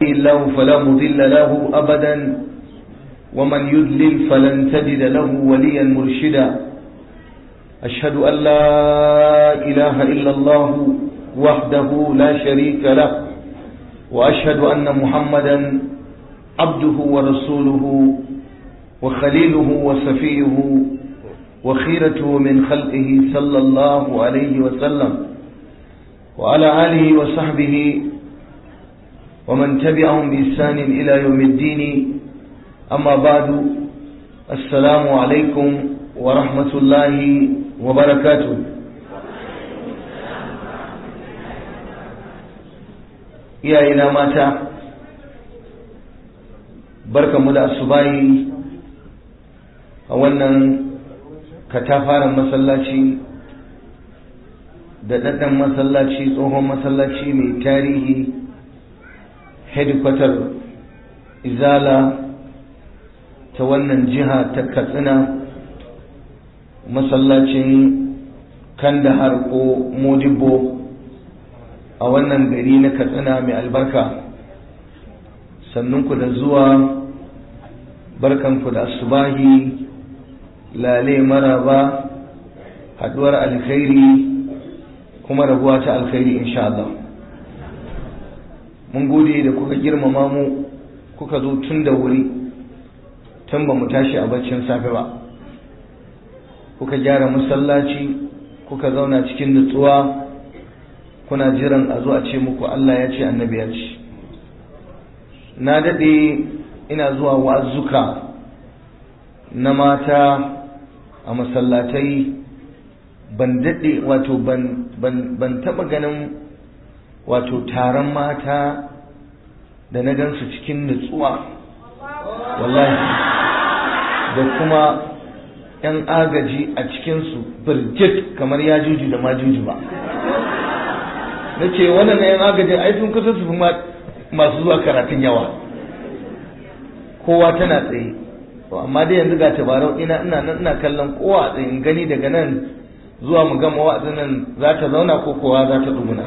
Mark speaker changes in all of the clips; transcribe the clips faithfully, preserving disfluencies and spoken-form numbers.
Speaker 1: الله فلا مضل له أبدا ومن يضلل فلن تجد له وليا مرشدا أشهد أن لا إله إلا الله وحده لا شريك له وأشهد أن محمدا عبده ورسوله وخليله وصفيه وخيرته من خلقه صلى الله عليه وسلم وعلى آله وصحبه ومن تبعهم بإحسان إلى يوم الدين أما بعد السلام عليكم ورحمة الله وبركاته. iyayena mata barkanmu da asubahi a wannan katafaren masallaci da daddan masallaci tsohon masallaci mai tarihi headquarter izala ta wannan jiha ta Katsina, masallacin Kandahar ko Modibbo a wannan gari na Katsina mai albarka. Sannunku da zuwa, barkanku da asubahi, lale maraba, haduwar alkhairi kuma rabuwa ta alkhairi insha Allah. Mun gode da kuka girmama mu, kuka zo tun da wuri, tun ba mu tashi a baccin safe ba. Kuka gyara masallaci, kuka zauna cikin nutsuwa, kuna jiran a zo a ce muku Allah ya ce annabi ya ce. Na dade ina zuwa wa'azuka na mata a masallatai, ban dade wato ban ban ban taba ganin wato taron mata da na gansu cikin nutsuwa wallahi da kuma yan agaji a cikinsu birjit kamar ya juju da majuju ba. na ce wannan yan agajin ai sun kusa su fi masu zuwa karatun yawa, kowa tana tsaye. amma dai yanzu ga tabarau ina ina nan ina kallon kowa a tsaye, gani daga nan zuwa mu gama wa'azin nan za ta zauna ko kowa za ta duguna.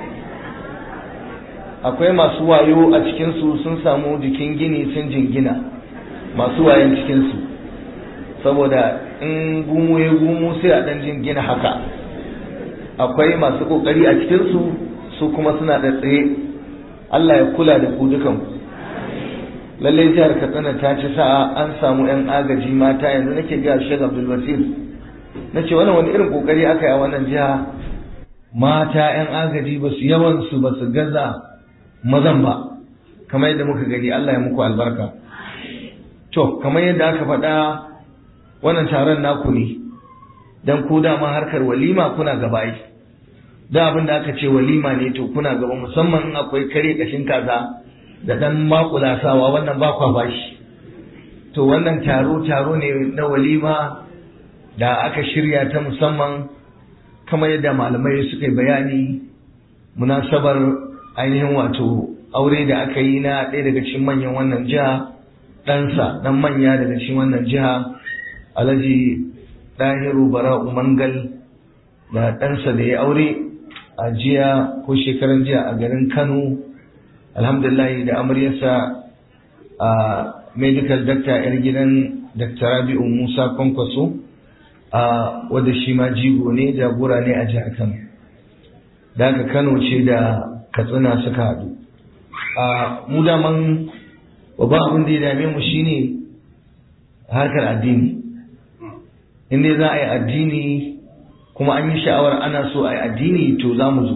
Speaker 1: akwai masu wayo a cikinsu sun samu jikin gini sun jingina, masu wayan cikinsu, saboda in gumu ya gumu sai a ɗan jingina haka. akwai masu ƙoƙari a cikinsu su kuma suna da tsaye. Allah ya kula da ku dukanku. lallai jihar Katsina ta ci sa'a an samu 'yan agaji mata. yanzu nake ga Sheikh Abdul Basir, nace wannan wani irin ƙoƙari aka yi a wannan jiha. mata 'yan agaji ba su yawan su ba su gaza mazan ba, kamar yadda muka gani. Allah ya muku albarka. To kamar yadda aka faɗa, wannan taron naku ne, dan ku dama harkar walima kuna gaba yi. da abin da aka ce walima ne to kuna gaba, musamman in akwai kare kashin kaza da dan makulasawa, wannan ba kwa bashi. to wannan taro taro ne na walima da aka shirya ta musamman, kamar yadda malamai suka yi bayani, munasabar ainihin wato aure da aka yi na ɗaya daga cikin manyan wannan jiha, ɗansa ɗan manya daga cikin wannan jiha, Alhaji Ɗahiru Bara'u Mangal da ɗansa da ya aure a jiya ko shekaran jiya a garin Kano, alhamdulillah, da amaryarsa a medical doctor yar gidan Doctor Rabi'u Musa Kwankwaso, a wadda shi ma jigo ne, jagora ne a jihar Kano. da haka Kano ce da Katsina suka haɗu. a mu daman babban abin da ya dame mu shine harkar addini. inda za a yi addini kuma an yi sha'awar ana so a yi addini, to za mu zo.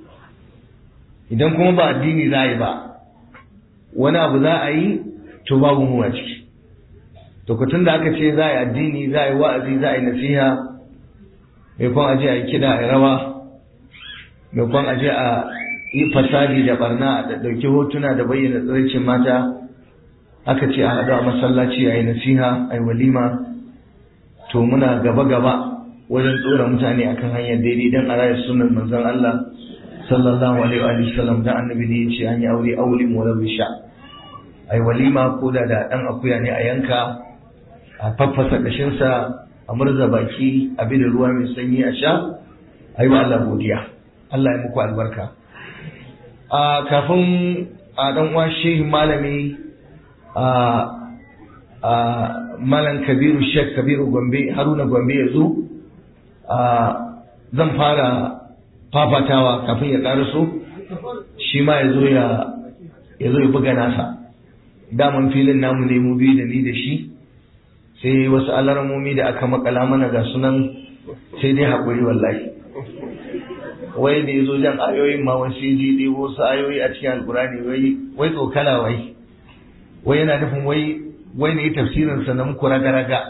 Speaker 1: idan kuma ba addini za a yi ba, wani abu za a yi, to babu mu a ciki. to tun da aka ce za a yi addini, za a yi wa'azi, za a yi nasiha, mai kwan aje a yi kiɗa a yi rawa, mai kwan aje a yi fasadi da barna, da ɗauki hotuna da bayyana tsiraicin mata, aka ce a haɗu a masallaci a yi nasiha, a yi walima. to muna gaba-gaba wajen tsora mutane akan hanyar daidai don a raya sunan manzon Allah sallallahu alaihi wa sallam. da annabi ne yace an yi aure aulin wala bisha, ai walima ko da da dan akuya ne a yanka, a faffasa kashin sa, a murza baki, a bi da ruwa mai sanyi a sha, ai wa Allah godiya. Allah ya muku albarka. a kafin a dan uwa shehi malami a a malam Kabiru Sheikh Kabiru Gombe Haruna Gombe yazo a zan fara fafatawa kafin ya karaso shi ma yazo ya yazo ya buga nasa daman filin namu ne mu biyu da ni da shi sai wasu alarmomi da aka makala mana ga sunan sai dai haƙuri wallahi wai da yazo jan ayoyin ma wasu ji dai wasu ayoyi a cikin alkurani wai wai tsokala wai wai yana nufin wai wai ne tafsirin sa na muku raga-raga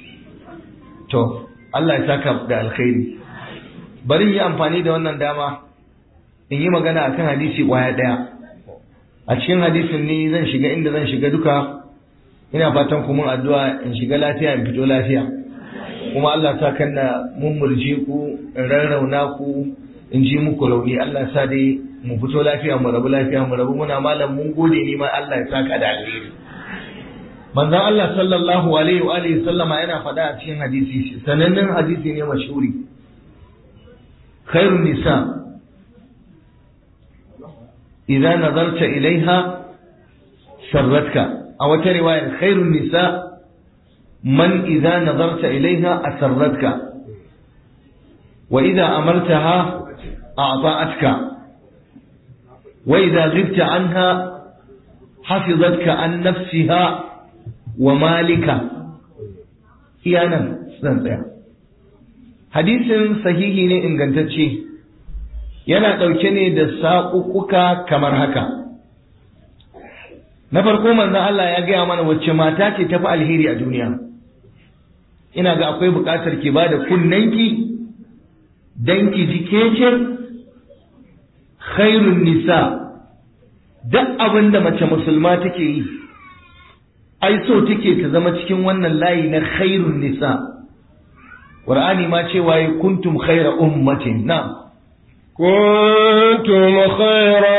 Speaker 1: to Allah ya saka da alkhairi bari yi amfani da wannan dama in yi magana akan hadisi kwaya daya a cikin hadisin ne zan shiga inda zan shiga duka ina fatan ku mun addu'a in shiga lafiya in fito lafiya kuma Allah ta kanna mun murje ku in rarrauna ku in ji muku rauni Allah sa dai mu fito lafiya mu rabu lafiya mu rabu muna malam mun gode ni ma Allah ya saka da alheri manzon Allah sallallahu alaihi wa alihi sallama yana faɗa a cikin hadisi sanannen hadisi ne mashhuri khairun nisa idza nazarta ilaiha sarratka a wata riwayar khairun nisa man idza nazarta ilaiha asarratka wa idza amartaha a'ta'atka wa idza ghibta anha hafizatka an nafsiha wa malika iyanan zan tsaya hadisin sahihi ne ingantacce yana ɗauke ne da saƙuƙuka kamar haka na farko manzon Allah ya gaya mana wacce mata ce tafi alheri a duniya ina ga akwai buƙatar ki ba da kunnanki dan ki ji kece khairun nisa duk abin da mace musulma take yi ai so take ta zama cikin wannan layi na khairun nisa Qur'ani ma cewa kuntum khayra ummatin na'am
Speaker 2: kuntum khayra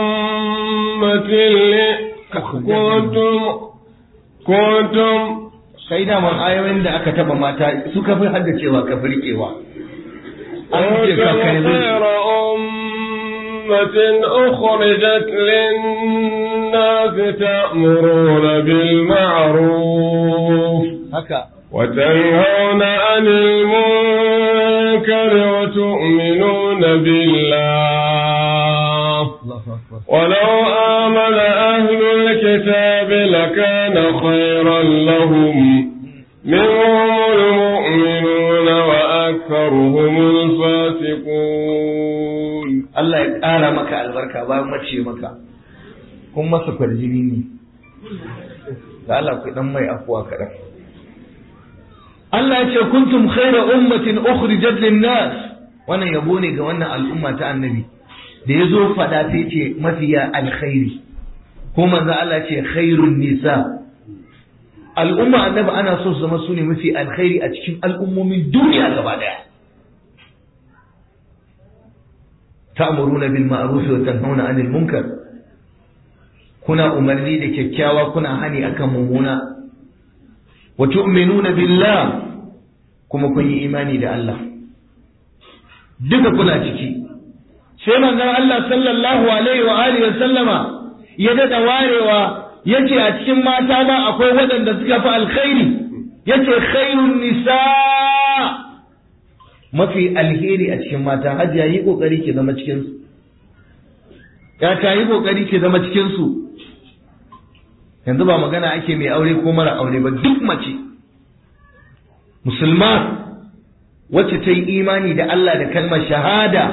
Speaker 2: ummatin kuntum kuntum
Speaker 1: sai da man ayoyin da aka taba mata suka fi haddacewa ka firkewa an ce ka kai
Speaker 2: khayra ummatin ukhrijat lin-nas ta'muruna bil ma'ruf
Speaker 1: haka
Speaker 2: وتنهون عن المنكر وتؤمنون بالله ولو آمن أهل الكتاب لكان خيرا لهم منهم المؤمنون وأكثرهم الفاسقون
Speaker 1: الله يقال مكة البركة باب مشي مكة هم سكر جنيني قال لك دم أقوى كذا Allah ya ce kuntum khayra ummatin ukhrijat lin-nas wannan yabo ne ga wannan al'umma ta annabi da yazo fada sai ce mafiya alkhairi ko manzo Allah ya ce khairun nisa al'umma annabi ana so su zama su ne mafi alkhairi a cikin al'ummomin duniya gaba daya ta'muruna bil ma'ruf wa tanhauna 'anil munkar kuna umarni da kyakkyawa kuna hani akan mummuna wa tu'minuna billah kuma kun yi imani da Allah duka kuna ciki sai manzon Allah sallallahu alaihi wa alihi wa sallama ya dada warewa yace a cikin mata ma akwai waɗanda suka fi alkhairi yace khairun nisa mafi alheri a cikin mata hajiya yi kokari ki zama cikin su ya ta yi kokari ki zama cikin su yanzu ba magana ake mai aure ko mara aure ba duk mace musulma wacce ta yi imani da Allah da kalmar shahada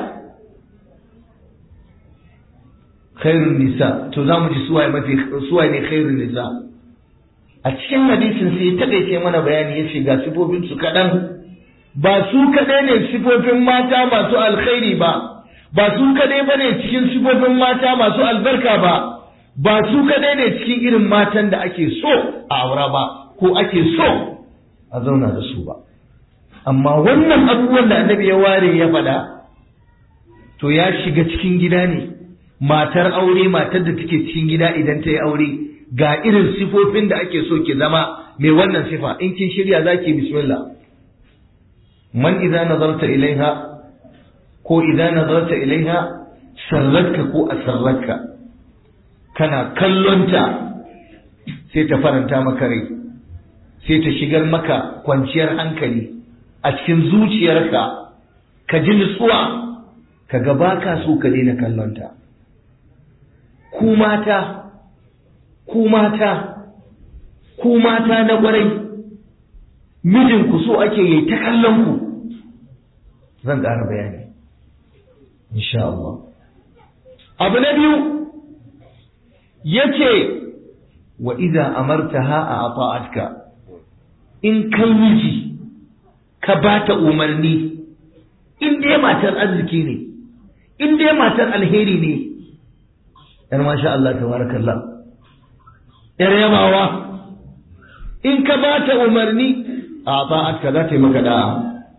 Speaker 1: khairun nisa to za mu ji suwaye mafi suwaye ne khairun nisa a cikin hadisin sai ta dace mana bayani yace ga sifofin su kadan ba su kadai ne sifofin mata masu alkhairi ba ba su kadai bane cikin sifofin mata masu albarka ba ba su kadai ne cikin irin matan da ake so a aura ba ko ake so a zauna da su ba amma wannan abubuwan da annabi ya ware ya faɗa to ya shiga cikin gida ne matar aure matar da take cikin gida idan ta yi aure ga irin sifofin da ake so ki zama mai wannan sifa in kin shirya zaki bismillah man idza nazarta ilaiha ko idza nazarta ilaiha sarratka ko asarratka kana kallonta sai ta faranta maka rai, sai ta shigar maka kwanciyar hankali a cikin zuciyarka, ka ji nutsuwa, ka ga baka so ka daina kallonta. Ku mata, ku mata, ku mata na ƙwarai, mijinku so ake yi ta kallon ku. Zan ƙara bayani insha Allah. Abu na biyu yace wa idza amartaha a'ta'atka, in kai miji ka bata umarni, in dai matar arziki ne, in dai matar alheri ne, yar masha Allah tabarakallah, yar yabawa, in ka bata umarni a'ta'atka za ta yi maka da'a.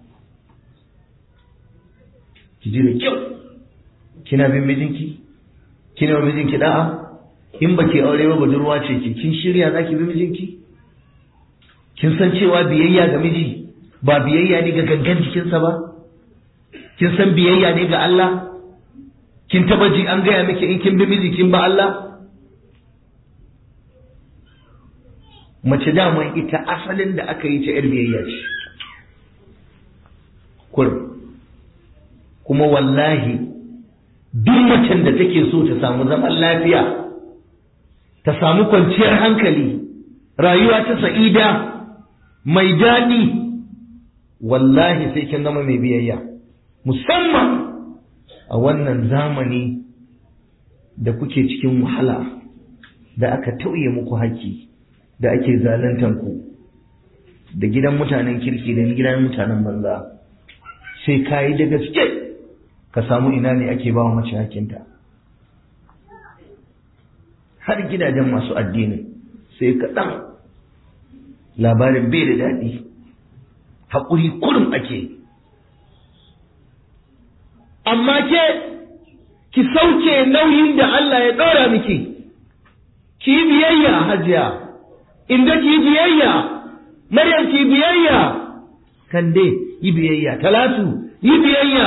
Speaker 1: Ki ji da kyau, kina bin mijinki, kina bin mijinki da'a. In ba ke aure ba budurwa ce ki, kin shirya za ki bi mijinki? Kin san cewa biyayya ga miji ba biyayya ne ga gangan jikinsa ba? Kin san biyayya ne ga Allah? Kin taba ji an gaya miki in kin bi miji kin ba Allah? Mace daman ita asalin da aka yi ta yar biyayya ce. Kurum. Kuma wallahi duk macen da take so ta samu zaman lafiya, ta samu kwanciyar hankali, rayuwa ta sa'ida mai daɗi, wallahi sai kin zama mai biyayya, musamman a wannan zamani da kuke cikin wahala, da aka tauye muku haƙƙi, da ake zaluntan ku, da gidan mutanen kirki da gidan mutanen banza. Sai ka yi da gaske ka samu ina ne ake ba wa mace hakinta. Har gidajen masu addini sai kaɗan, labarin bai da daɗi, haƙuri kurum ake. Amma ke ki sauke nauyin da Allah ya ɗora miki, ki yi biyayya hajiya, inda ki yi biyayya, Maryam ki yi biyayya, Kande yi biyayya, Talatu yi biyayya,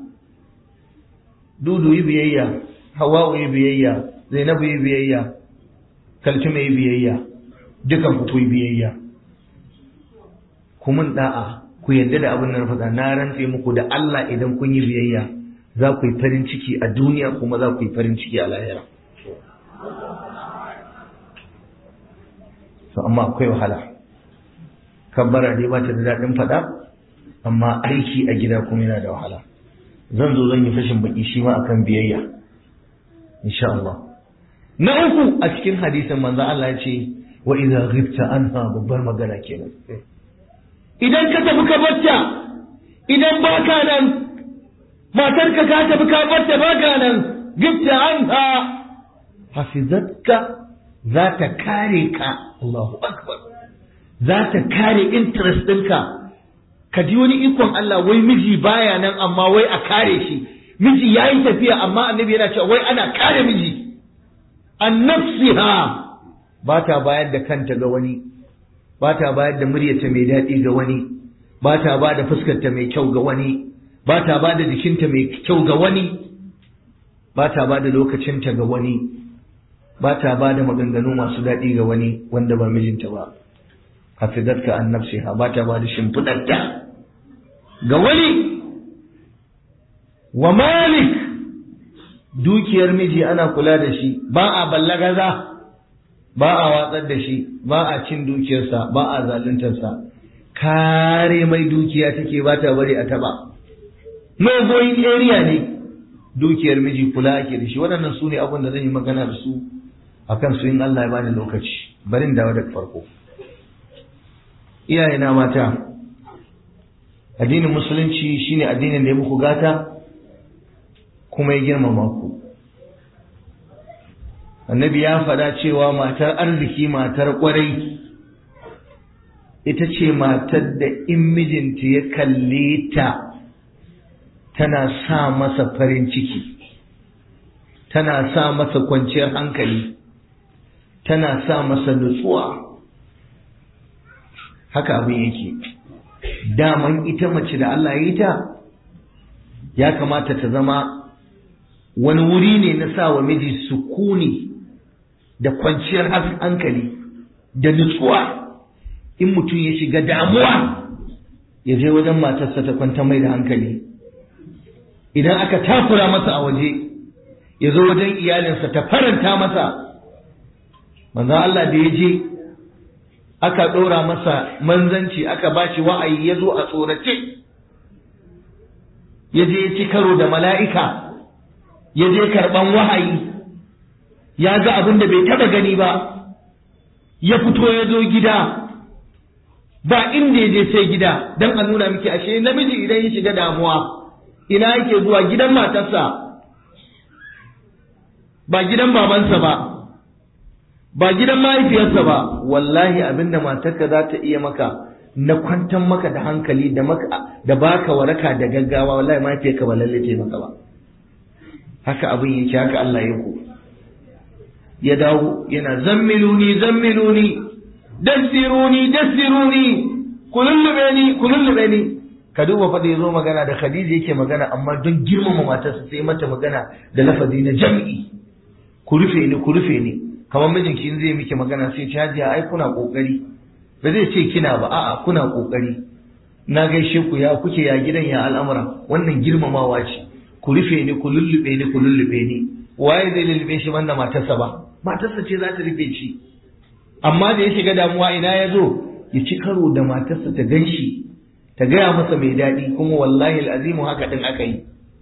Speaker 1: Dudu yi biyayya, Hawwa'u yi biyayya, Zainabu yi biyayya, Kaltume yi biyayya, dukan ku yi biyayya. Ku mun da'a, ku yarda da abin da na faɗa, na rantse muku da Allah idan kun yi biyayya za ku yi farin ciki a duniya kuma za ku yi farin ciki a lahira. So amma akwai wahala. Kabbara dai ba ta da daɗin faɗa, amma aiki a gida kuma yana da wahala. Zan zo zan yi fashin baki shi ma akan biyayya insha Allah. Na uku a cikin hadisin manzo Allah ya ce wa idza ghibta anha, babbar magana kenan. Idan ka tafi ka barta, idan baka nan, matarka ka tafi ka barta baka nan, ghibta anha hafizatka, za ta kare ka. Allahu akbar. Za ta kare interest ɗinka. Ka ji wani ikon Allah, wai miji baya nan amma wai a kare shi, miji ya yi tafiya amma annabi yana cewa wai ana kare miji. An nafsiha, ba ta bayar da kanta ga wani, ba ta bayar da muryarta mai daɗi ga wani, ba ta ba da fuskarta mai kyau ga wani, ba ta ba da jikinta mai kyau ga wani, ba ta ba da lokacinta ga wani, ba ta ba da maganganu masu daɗi ga wani wanda ba mijinta ba. Hafizatka an nafsiha, ba ta ba da shimfiɗarta ga wani. Wa malik, dukiyar miji ana kula da shi, ba a ballagaza, ba a watsar da shi, ba a cin dukiyarsa, ba a zaluntarsa. Kare mai dukiya take, ba ta bari a taba. No going area ne dukiyar miji, kula ake da shi. Waɗannan su ne abin da zan yi magana da su akan su in Allah ya bani lokaci. Barin dawo daga farko. Iyayena mata, addinin musulunci shine addinin da ya muku gata kuma ya girmama ku. Annabi ya faɗa cewa matar arziki, matar ƙwarai, ita ce matar da in mijinta ya kalle ta tana sa masa farin ciki, tana sa masa kwanciyar hankali, tana sa masa nutsuwa. Haka abin yake. Daman ita mace da Allah ya yi ta, ya kamata ta zama wani wuri ne na sa wa miji sukuni da kwanciyar hankali da nutsuwa. In mutum ya shiga damuwa ya je wajen matarsa ta kwanta mai da hankali. Idan aka takura masa a waje ya zo wajen iyalinsa ta faranta masa. Manzo Allah da ya je aka ɗora masa manzanci aka bashi wa'ayi ya zo a tsorace, ya je ya ci karo da mala'ika, ya je karɓan wahayi, ya ga abin da bai taɓa gani ba, ya fito ya zo gida, ba inda ya je sai gida, don a nuna miki ashe namiji idan ya shiga damuwa ina yake zuwa gidan matarsa, ba gidan babansa ba, ba gidan mahaifiyarsa ba. Wallahi abinda matarka za ta iya maka na kwantar maka da hankali da maka da baka waraka da gaggawa, wallahi mahaifiyarka ba lalle ta maka ba. Haka abin yake, haka Allah ya ku. Ya dawo yana zammiluni zammiluni dassiruni dassiruni kulullube ni kulullube ni. Ka duba fa da yazo magana da Khadija yake magana, amma don girmama matarsa sai mata magana da lafazi na jam'i. Ku rufe ni ku rufe ni. Kamar mijinki in zai miki magana sai ce hajiya ai kuna kokari, ba zai ce kina ba, a'a kuna kokari, na gaishe ku, ya kuke, ya gidan, ya al'amura. Wannan girmamawa ce. Ku rufe ni ku lullube ni ku lullube ni. Waye zai lullube shi banda matarsa ba? Matarsa ce za ta rufe shi. Amma da ya shiga damuwa ina ya zo ya ci karo da matarsa ta ganshi, ta gaya masa mai daɗi, kuma wallahi al'azimu haka din aka yi.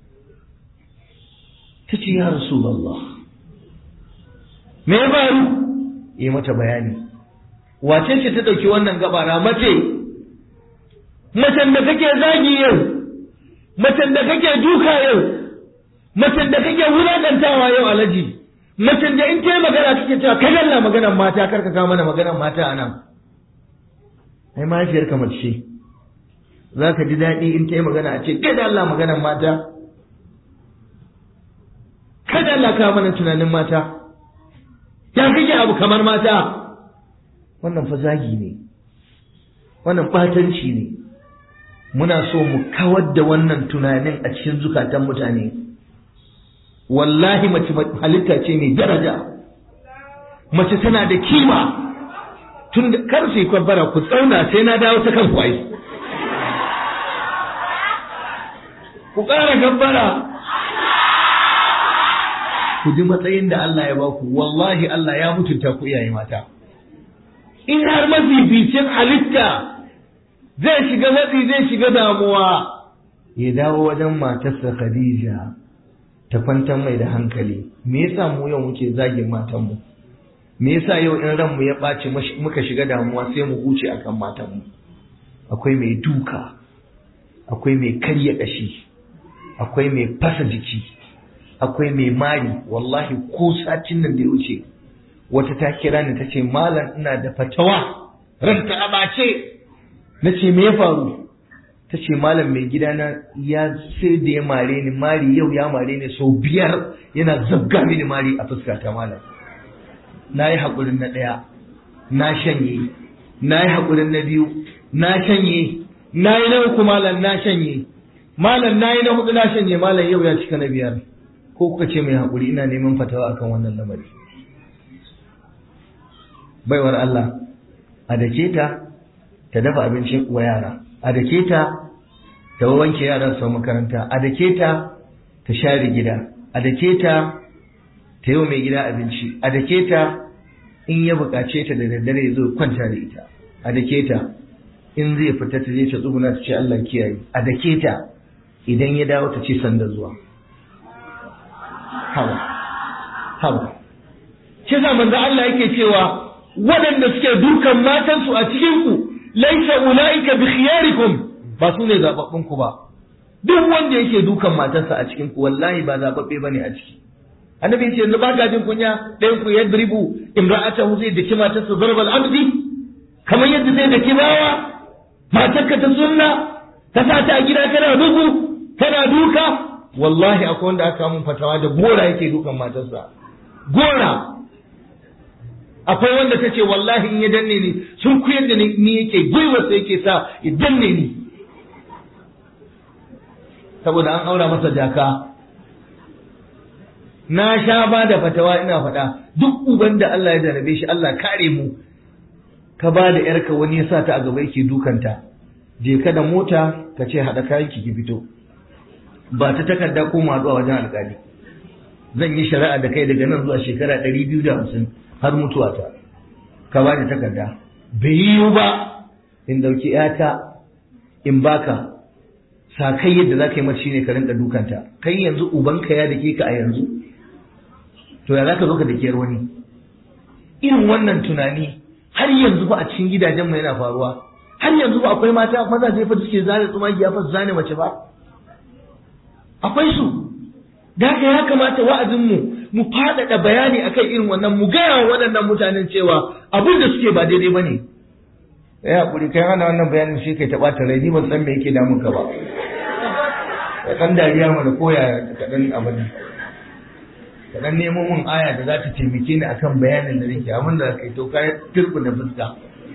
Speaker 1: Ta ce ya Rasulullah, me ya faru? Yi mata bayani. Wace ce ta ɗauki wannan gabara? Mace, macen da kake zagi yau, macen da kake duka yau, macen da kake wulaƙantawa yau alaji, macen da in ta yi magana kake cewa kai Allah maganan mata, kar ka kawo mana maganan mata a nan. Ai mahaifiyar ka mace, za ka ji daɗi in ta yi magana a ce kai da Allah maganan mata, kada Allah kawo mana tunanin mata. Ya kake abu kamar mata. Wannan fa zagi ne, wannan batanci ne. Muna so mu kawar da wannan tunanin a cikin zukatan mutane. Wallahi mace halitta ce mai daraja, mace tana da kima. Tun da kar su yi kwabbara ku tsauna sai na dawo ta kan kwai, ku ƙara gabbara. Ku ji matsayin da Allah ya ba ku. Wallahi Allah ya mutunta ku iyaye mata. In har mafificin halitta zai shiga matsi, zai shiga damuwa, ya dawo wajen matarsa Khadija ta kwantar mai da hankali. Me yasa mu yau muke zagin matanmu? Me yasa yau in ranmu ya ɓaci muka shiga damuwa sai mu huce akan matanmu? Akwai mai duka, akwai mai karya ƙashi, akwai mai fasa jiki, akwai mai mari. Wallahi ko satin nan da ya wuce wata ta kira ni ta ce malam ina da fatawa, ranta a bace. Na ce me ya faru? Ta ce malam mai gidana ya sai da ya mare ni mari, yau ya mare ni sau biyar, yana zabga mini mari a fuskata malam. Na yi haƙurin na ɗaya, na shanye, na yi haƙurin na biyu, na shanye, na yi na uku malam, na shanye, malam na yi na hudu, na shanye malam, yau ya cika na biyar. Ko kuka ce mai haƙuri? Ina neman fatawa akan wannan lamari. Baiwar Allah, a dake ta ta dafa abinci wa yara, a dake ta ta wanke yaran su makaranta, a dake ta ta share gida, a dake ta ta yi wa mai gida abinci, a dake ta in ya buƙace ta da daddare ya zo kwanta da ita, a dake ta in zai fita ta je ta tsuguna ta ce Allah kiyaye, a dake ta idan ya dawo ta ce sanda zuwa. Hawa, hawa. Shi sa manzo Allah yake cewa waɗanda suke dukan matansu a cikinku, laisa ulaika bi khiyarikum, ba su ne zababbunku ba. Duk wanda yake dukan matarsa a cikinku wallahi ba zababbe bane a ciki. Annabi yace yanzu ba ka jin kunya ɗayan ku yadribu imra'atahu zai daki matarsa zarbal abdi, kamar yadda zai daki bawa. Matarka ta sunna ka sa ta a gida kana bugu kana duka. Wallahi akwai wanda aka mun fatawa da gora yake dukan matarsa, gora. Akwai wanda ta ce wallahi in ya danne ni sun kuyar da ni yake gwiwarsa yake sa ya danne ni, saboda an aura masa jaka. na sha ba da fatawa ina faɗa duk uban da Allah ya jarabe shi Allah kare mu ka ba da yarka wani ya sa ta a gaba yake dukanta je ka da mota ka ce haɗa kayan ki fito ba ta takarda ko maɗuwa wajen alƙali zan yi shari'a da kai daga nan zuwa shekara ɗari biyu da hamsin har mutuwa ta ka ba da takarda bai yiwu ba in dauki yata in baka sa kai yadda za ka yi mata shine ka rinka dukanta kai yanzu ubanka ya dake ka a yanzu to ya za ka zo ka dake wani irin wannan tunani har yanzu ba a cikin gidajen mu yana faruwa har yanzu ba akwai mata mazaje fa suke zane tsumagi ya fa zane mace ba akwai su da haka ya kamata wa'azin mu mu faɗaɗa bayani akan irin wannan mu gaya wa waɗannan mutanen cewa abin da suke ba daidai bane ya hakuri kai ana wannan bayanin shi kai ta ɓata rai ni ban san me yake damun ka ba ka dan dariya mana koya ka dan abin ka dan nemo mun aya da za ta taimake ni akan bayanin da nake abin da kai to kai turku da fuska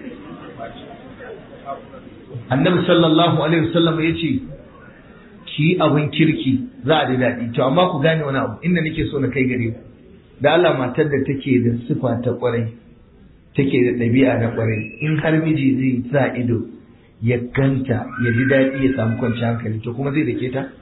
Speaker 1: annabi sallallahu alaihi wasallam yace ki abin kirki za a da daɗi to amma ku gane wani abu inda nake so na kai gare ku da Allah matar da take da sifa ta kwarai take da ɗabi'a na kwarai in har miji zai sa ido ya ganta ya ji daɗi ya samu kwanciyar hankali to kuma zai dake ta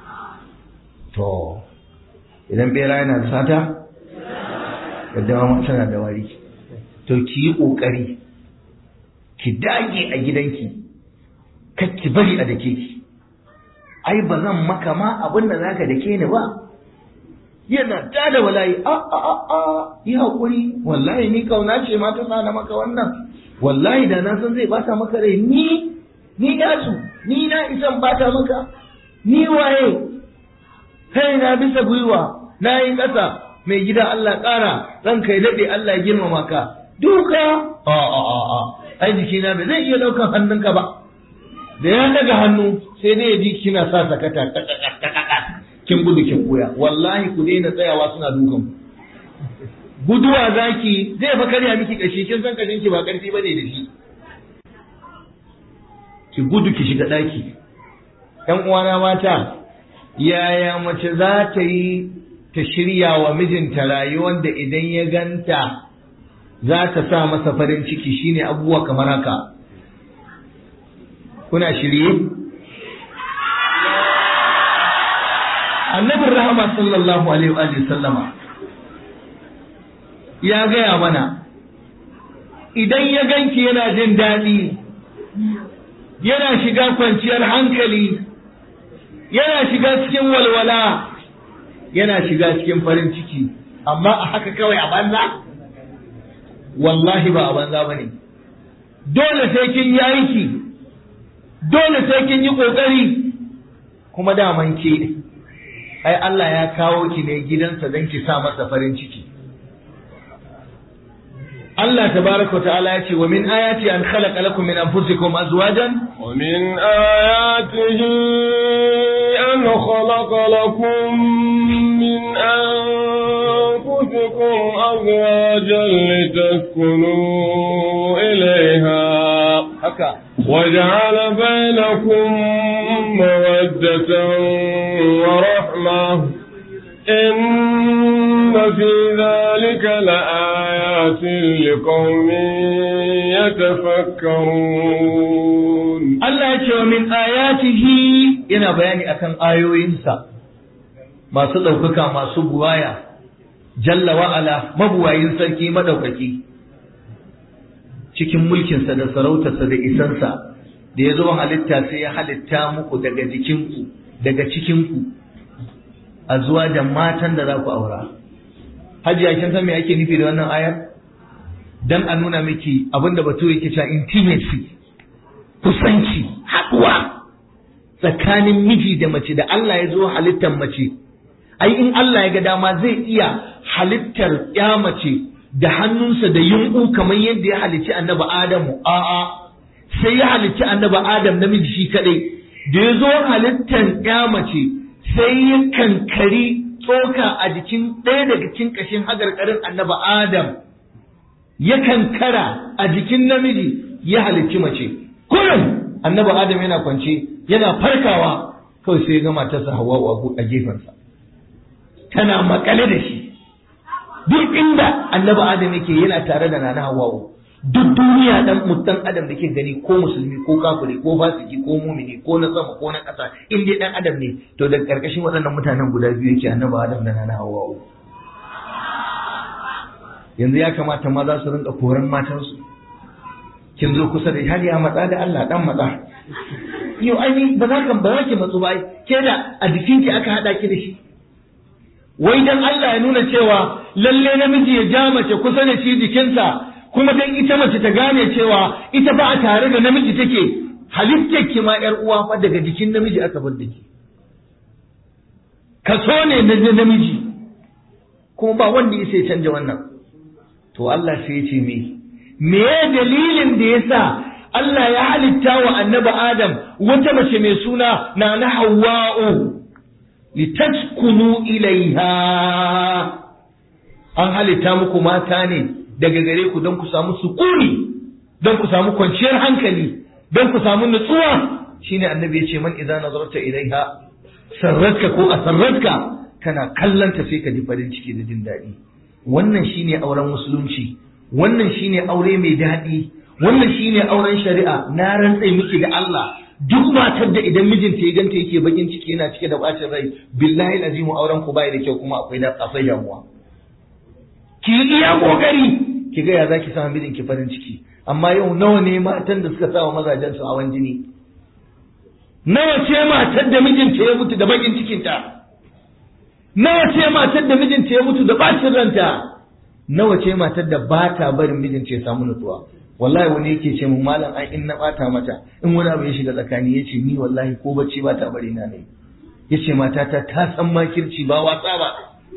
Speaker 1: to idan bera yana da sata yadda ma tana da wari to ki yi ƙoƙari ki dage a gidanki kar ki bari a dake ki ai ba zan maka ma abin da zaka dake ni ba yana tada walayi a a a a yi hakuri wallahi ni kauna ce ma ta sana maka wannan wallahi da na san zai bata maka rai ni ni yasu ni na isan bata maka ni waye kai na bisa gwiwa na yi ƙasa mai gida Allah ƙara ranka ya daɗe Allah ya girmama ka duka a a a a ai jikina bai zai iya ɗaukan hannunka ba da ya daga hannu sai dai ya ji kina sa sakata kin gudu kin koya wallahi ku daina tsayawa suna dukan guduwa zaki zai fa karya miki kashi kin san kashin ki ba karfi bane da shi ki gudu ki shiga daki ɗan uwana mata yaya mace za ta yi ta shirya wa mijinta rayuwar da idan ya ganta za ta sa masa farin ciki shine abubuwa kamar haka kuna shirye annabin rahama sallallahu alaihi wa sallama ya gaya mana idan ya ganki yana jin daɗi yana shiga kwanciyar hankali yana shiga cikin walwala yana shiga cikin farin ciki amma a haka kawai a banza wallahi ba a banza bane dole sai kin yi aiki dole sai kin yi kokari kuma daman ke ai Allah ya kawo ki ne gidansa don ki sa masa farin ciki Allah tabaraka ta'ala ya ce wa min ayati an khalaqa lakum min anfusikum azwajan
Speaker 2: wa min ayatihi an khalaqa lakum min anfusikum azwajan litaskunu ilayha
Speaker 1: haka
Speaker 2: وجعل بينكم مودة ورحمة إن في ذلك لآيات لقوم يتفكرون
Speaker 1: الله يقول من آياته إنا بياني أكن آيو إنسا ما صدقك ما سبوايا جل وعلا مبواين سركي مدوككي cikin mulkinsa da sarautarsa da isansa da ya zo halitta sai ya halitta muku daga jikinku daga cikinku a zuwa da matan da za ku aura. Hajiya kin san me ake nufi da wannan ayar? Dan a nuna miki abinda batu yake cewa intimacy, kusanci, haɗuwa tsakanin miji da mace da Allah ya zo halittar mace. Ai in Allah ya ga dama zai iya halittar ya mace da hannunsa da yunƙu kamar yadda ya halicci annabi Adamu a'a sai ya halicci annabi Adam namiji shi kadai da ya zo halittar ya mace sai ya kankari tsoka a jikin ɗaya daga cikin ƙashin hagarƙarin annabi Adam ya kankara a jikin namiji ya halicci mace kullum annabi Adam yana kwance yana farkawa kawai sai ya ga matarsa Hawwa a gefensa tana makale da shi. Duk inda annabi Adam yake yana tare da nana Hawwa. Duk duniya dan mutan Adam da ke gani ko musulmi ko kafiri ko fasiki ko mumini ko na sama ko na ƙasa in dai dan Adam ne to daga karkashin waɗannan mutanen guda biyu yake annabi Adam da nana Hawwa. Yanzu ya kamata maza su rinka koran matansu. Kin zo kusa da har ya matsa da Allah dan matsa. Yau ai ba za ka ba za ki matsu ba ke da a jikinki aka hada ki da shi. Wai dan Allah ya nuna cewa lalle namiji ya ja mace kusa da shi jikinsa kuma dan ita mace ta gane cewa ita ba a tare da namiji take, halittar ki ma yar uwa fa daga jikin namiji aka bar da ki. Kaso ne na namiji kuma ba wanda ya sai canja wannan. To Allah sai ya ce me me dalilin da yasa Allah ya halitta wa annabi Adam wata mace mai suna na na Hawwa'u litaskunu ilaiha. An halitta muku mata ne daga gare ku don ku samu sukuni, don ku samu kwanciyar hankali, don ku samu nutsuwa. Shine annabi ya ce man idza nazarta ilaiha sarratka ko asarratka, kana kallanta sai ka ji farin ciki da jin daɗi. Wannan shine auren musulunci, wannan shine aure mai daɗi, wannan shine auren shari'a. Na rantsai miki da Allah, duk matar da idan mijinta ya ganta yake bakin ciki yana cike da bacin rai, billahi azimu auren ku bai da kyau kuma akwai da akwai damuwa. Ki iya kokari ki ga ya zaki samu mijinki farin ciki. Amma yau nawa ne matan da suka sawa mazajen su hawan jini? Nawa ce matar da mijinta ya mutu da bakin cikinta? Nawa ce matar da mijinta ya mutu da bacin ranta? Nawa ce matar da ba ta barin mijinta ya samu nutsuwa? Wallahi wani yake ce mun malam ai in na bata mata in wani abu ya shiga tsakani yace ni wallahi ko bacci ba ta bari na ne. Yace matata ta san makirci ba watsa ba.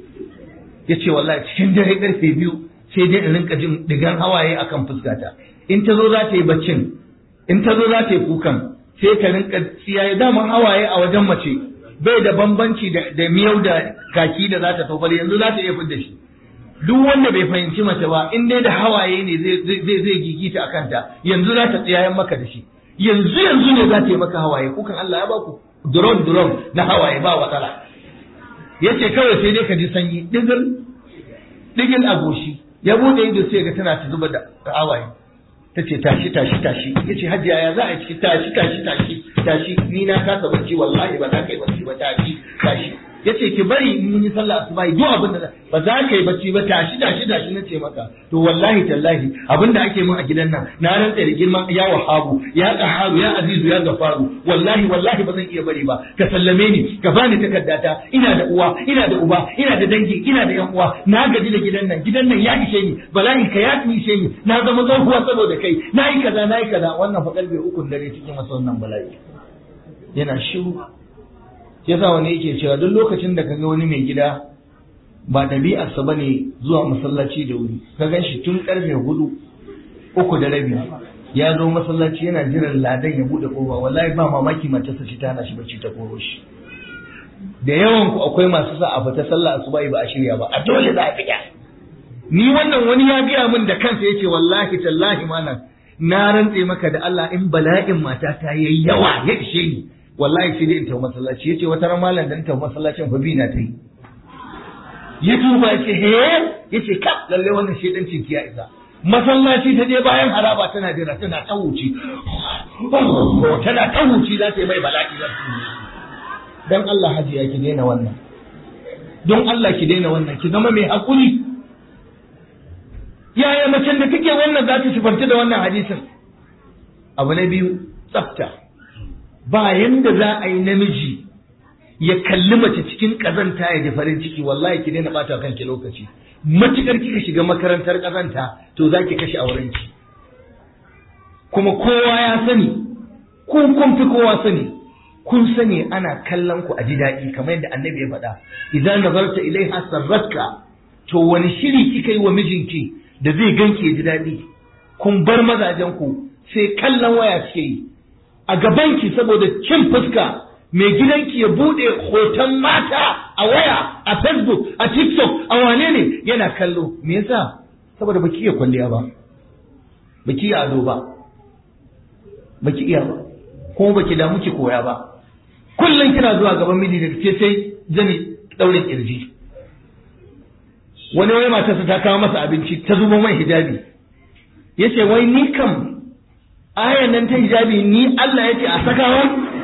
Speaker 1: Yace wallahi cikin dare karfe biyu sai dai in rinka jin digan hawaye akan fuskata. In ta zo za ta yi baccin, in ta zo za ta yi kukan, sai ka rinka tsiyaye daman hawaye a wajen mace bai da bambanci da miyau da kaki da za ta tofar, yanzu za ta iya fidda shi. Duk wanda bai fahimci mace ba in dai da hawaye ne zai zai zai gigita a kanta, yanzu za ta tsiyayen maka da shi, yanzu yanzu ne za ta yi maka hawaye. Kukan Allah ya baku duron duron na hawaye ba matsala. Yace kawai sai dai ka ji sanyi digil digil a goshi, ya bude ido sai ga tana ta zuba da hawaye. Tace tashi tashi tashi. Yace hajiya ya za a ciki tashi tashi tashi tashi, ni na kasa bacci wallahi ba za ka yi bacci ba, tashi tashi. Yace ki bari in mun yi sallah asuba duk abin da ba za ka yi bacci ba, tashi tashi tashi nace maka. To wallahi tallahi abin da ake mun a gidan nan na rantsa da girman ya Wahabu ya Qaharu ya Azizu ya Gafaru, wallahi wallahi ba zan iya bari ba. Ka sallame ni, ka bani takaddata, ina da uwa ina da uba ina da dangi ina da yan uwa, na gaji da gidan nan, gidan nan ya ishe ni, bala'i ka ya ishe ni, na zama tsohuwa saboda kai, nayi kaza nayi kaza. Wannan fa karfe uku dare cikin masa wannan bala'i yana shiru. Yasa wani yake cewa duk lokacin da kaga wani mai gida ba ɗabi'arsa ba ne zuwa masallaci da wuri, ka gan shi tun karfe hudu uku da rabi ya zo masallaci yana jiran ladan ya buɗe ƙofa, wallahi ba mamaki matarsa ce ta hana shi bacci ta koro shi. Da yawan ku akwai masu sa a fita sallah asuba ba a shirya ba, a dole za a fita. Ni wannan wani ya gaya min da kansa yace wallahi tallahi malam na rantse maka da Allah in bala'in mata ta yayi yawa ya ishe ni, wallahi sai dai in tafi masallaci. Yace wata ran malam dan tafi masallacin fa bina ta yi, ya tuba yace he yace ka lalle wannan shedancin ki ya isa. Masallaci ta je bayan haraba tana jira tana ta wuci tana ta wuci za ta yi mai bala'i da dan Allah hajiya ki daina wannan, don Allah ki daina wannan, ki zama mai hakuri. Yaya macen da take wannan za ta sifanta da wannan hadisin? Abu na biyu, tsafta. Ba yanda za a yi namiji ya kalli mace cikin kazanta ya ji farin ciki, wallahi ki daina bata kanki lokaci. Matukar kika shiga makarantar kazanta to za ki kashe aurenki. Kuma kowa ya sani, kun kun fi kowa sani, kun sani ana kallon ku a ji daɗi kamar yadda annabi ya faɗa. Idan nazarta ilaiha sarratka, to wani shiri kika yi wa mijinki da zai ganki ya ji daɗi? Kun bar mazajen ku sai kallon waya suke yi a gabanki saboda cin fuska, mai gidanki ya bude hoton mata a waya, a Facebook, a TikTok, a wane ne yana kallo. Me yasa? Saboda baki iya kwalliya ba, baki iya ado ba, baki iya ba, kuma baki damu ki koya ba. Kullum kina zuwa gaban miji da ke sai zani daure kirji, wani wai matarsa ta kawo masa abinci ta zubo mai hijabi yace wai ni kam ayan nan ta hijabi ni Allah yace a sakawa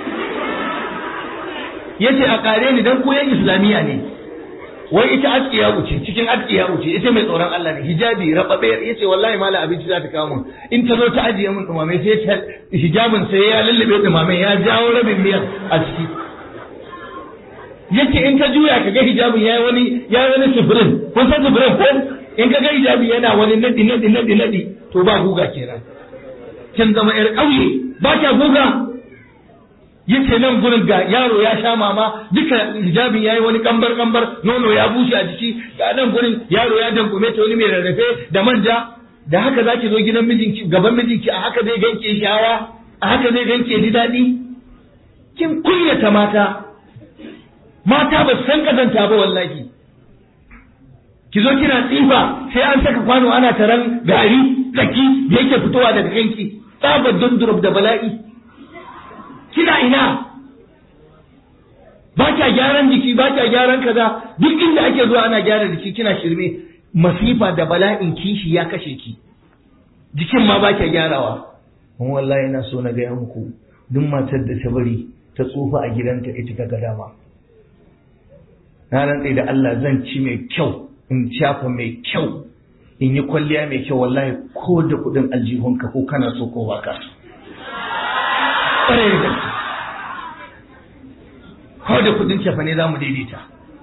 Speaker 1: yace a kare ni dan koyan islamiya ne wai ita atqiya uce cikin atqiya uce ita mai tsoron Allah ne hijabi rababe yace wallahi mala abinci za ta kawo mun in ta zo ta ajiye mun dumame sai ta hijabin sai ya lullube dumame ya jawo rabin miyar a ciki yace in ta juya kaga hijabin yayi wani yayi wani sufurin kun san sufurin ko in kaga hijabi yana wani nadi nadi nadi nadi to ba guga kenan kin zama yar kauye ba ta guga yace nan gurin ga yaro ya sha mama duka hijabin yayi wani kambar kambar nono ya bushe a jiki ga nan gurin yaro ya dangume ta wani mai rarrafe da manja da haka zaki zo gidan mijinki gaban mijinki a haka zai ganke shawa a haka zai ganke ji dadi kin kunyata mata mata ba san kazanta ba wallahi ki zo kina tsifa sai an saka kwano ana taran gari tsaki da yake fitowa daga kanki tsabar dundurub da bala'i kina ina ba kya gyaran jiki ba kya gyaran kaza duk inda ake zuwa ana gyara jiki kina shirme masifa da bala'in kishi ya kashe ki jikin ma ba kya gyarawa mun wallahi ina so na ga muku duk matar da ta bari ta tsufa a gidanta ita ta ga dama na rantse da Allah zan ci mai kyau in shafa mai kyau in yi kwalliya mai kyau wallahi ko da kudin aljihunka ko kana so ko baka ko da kudin cefa ne za mu daidaita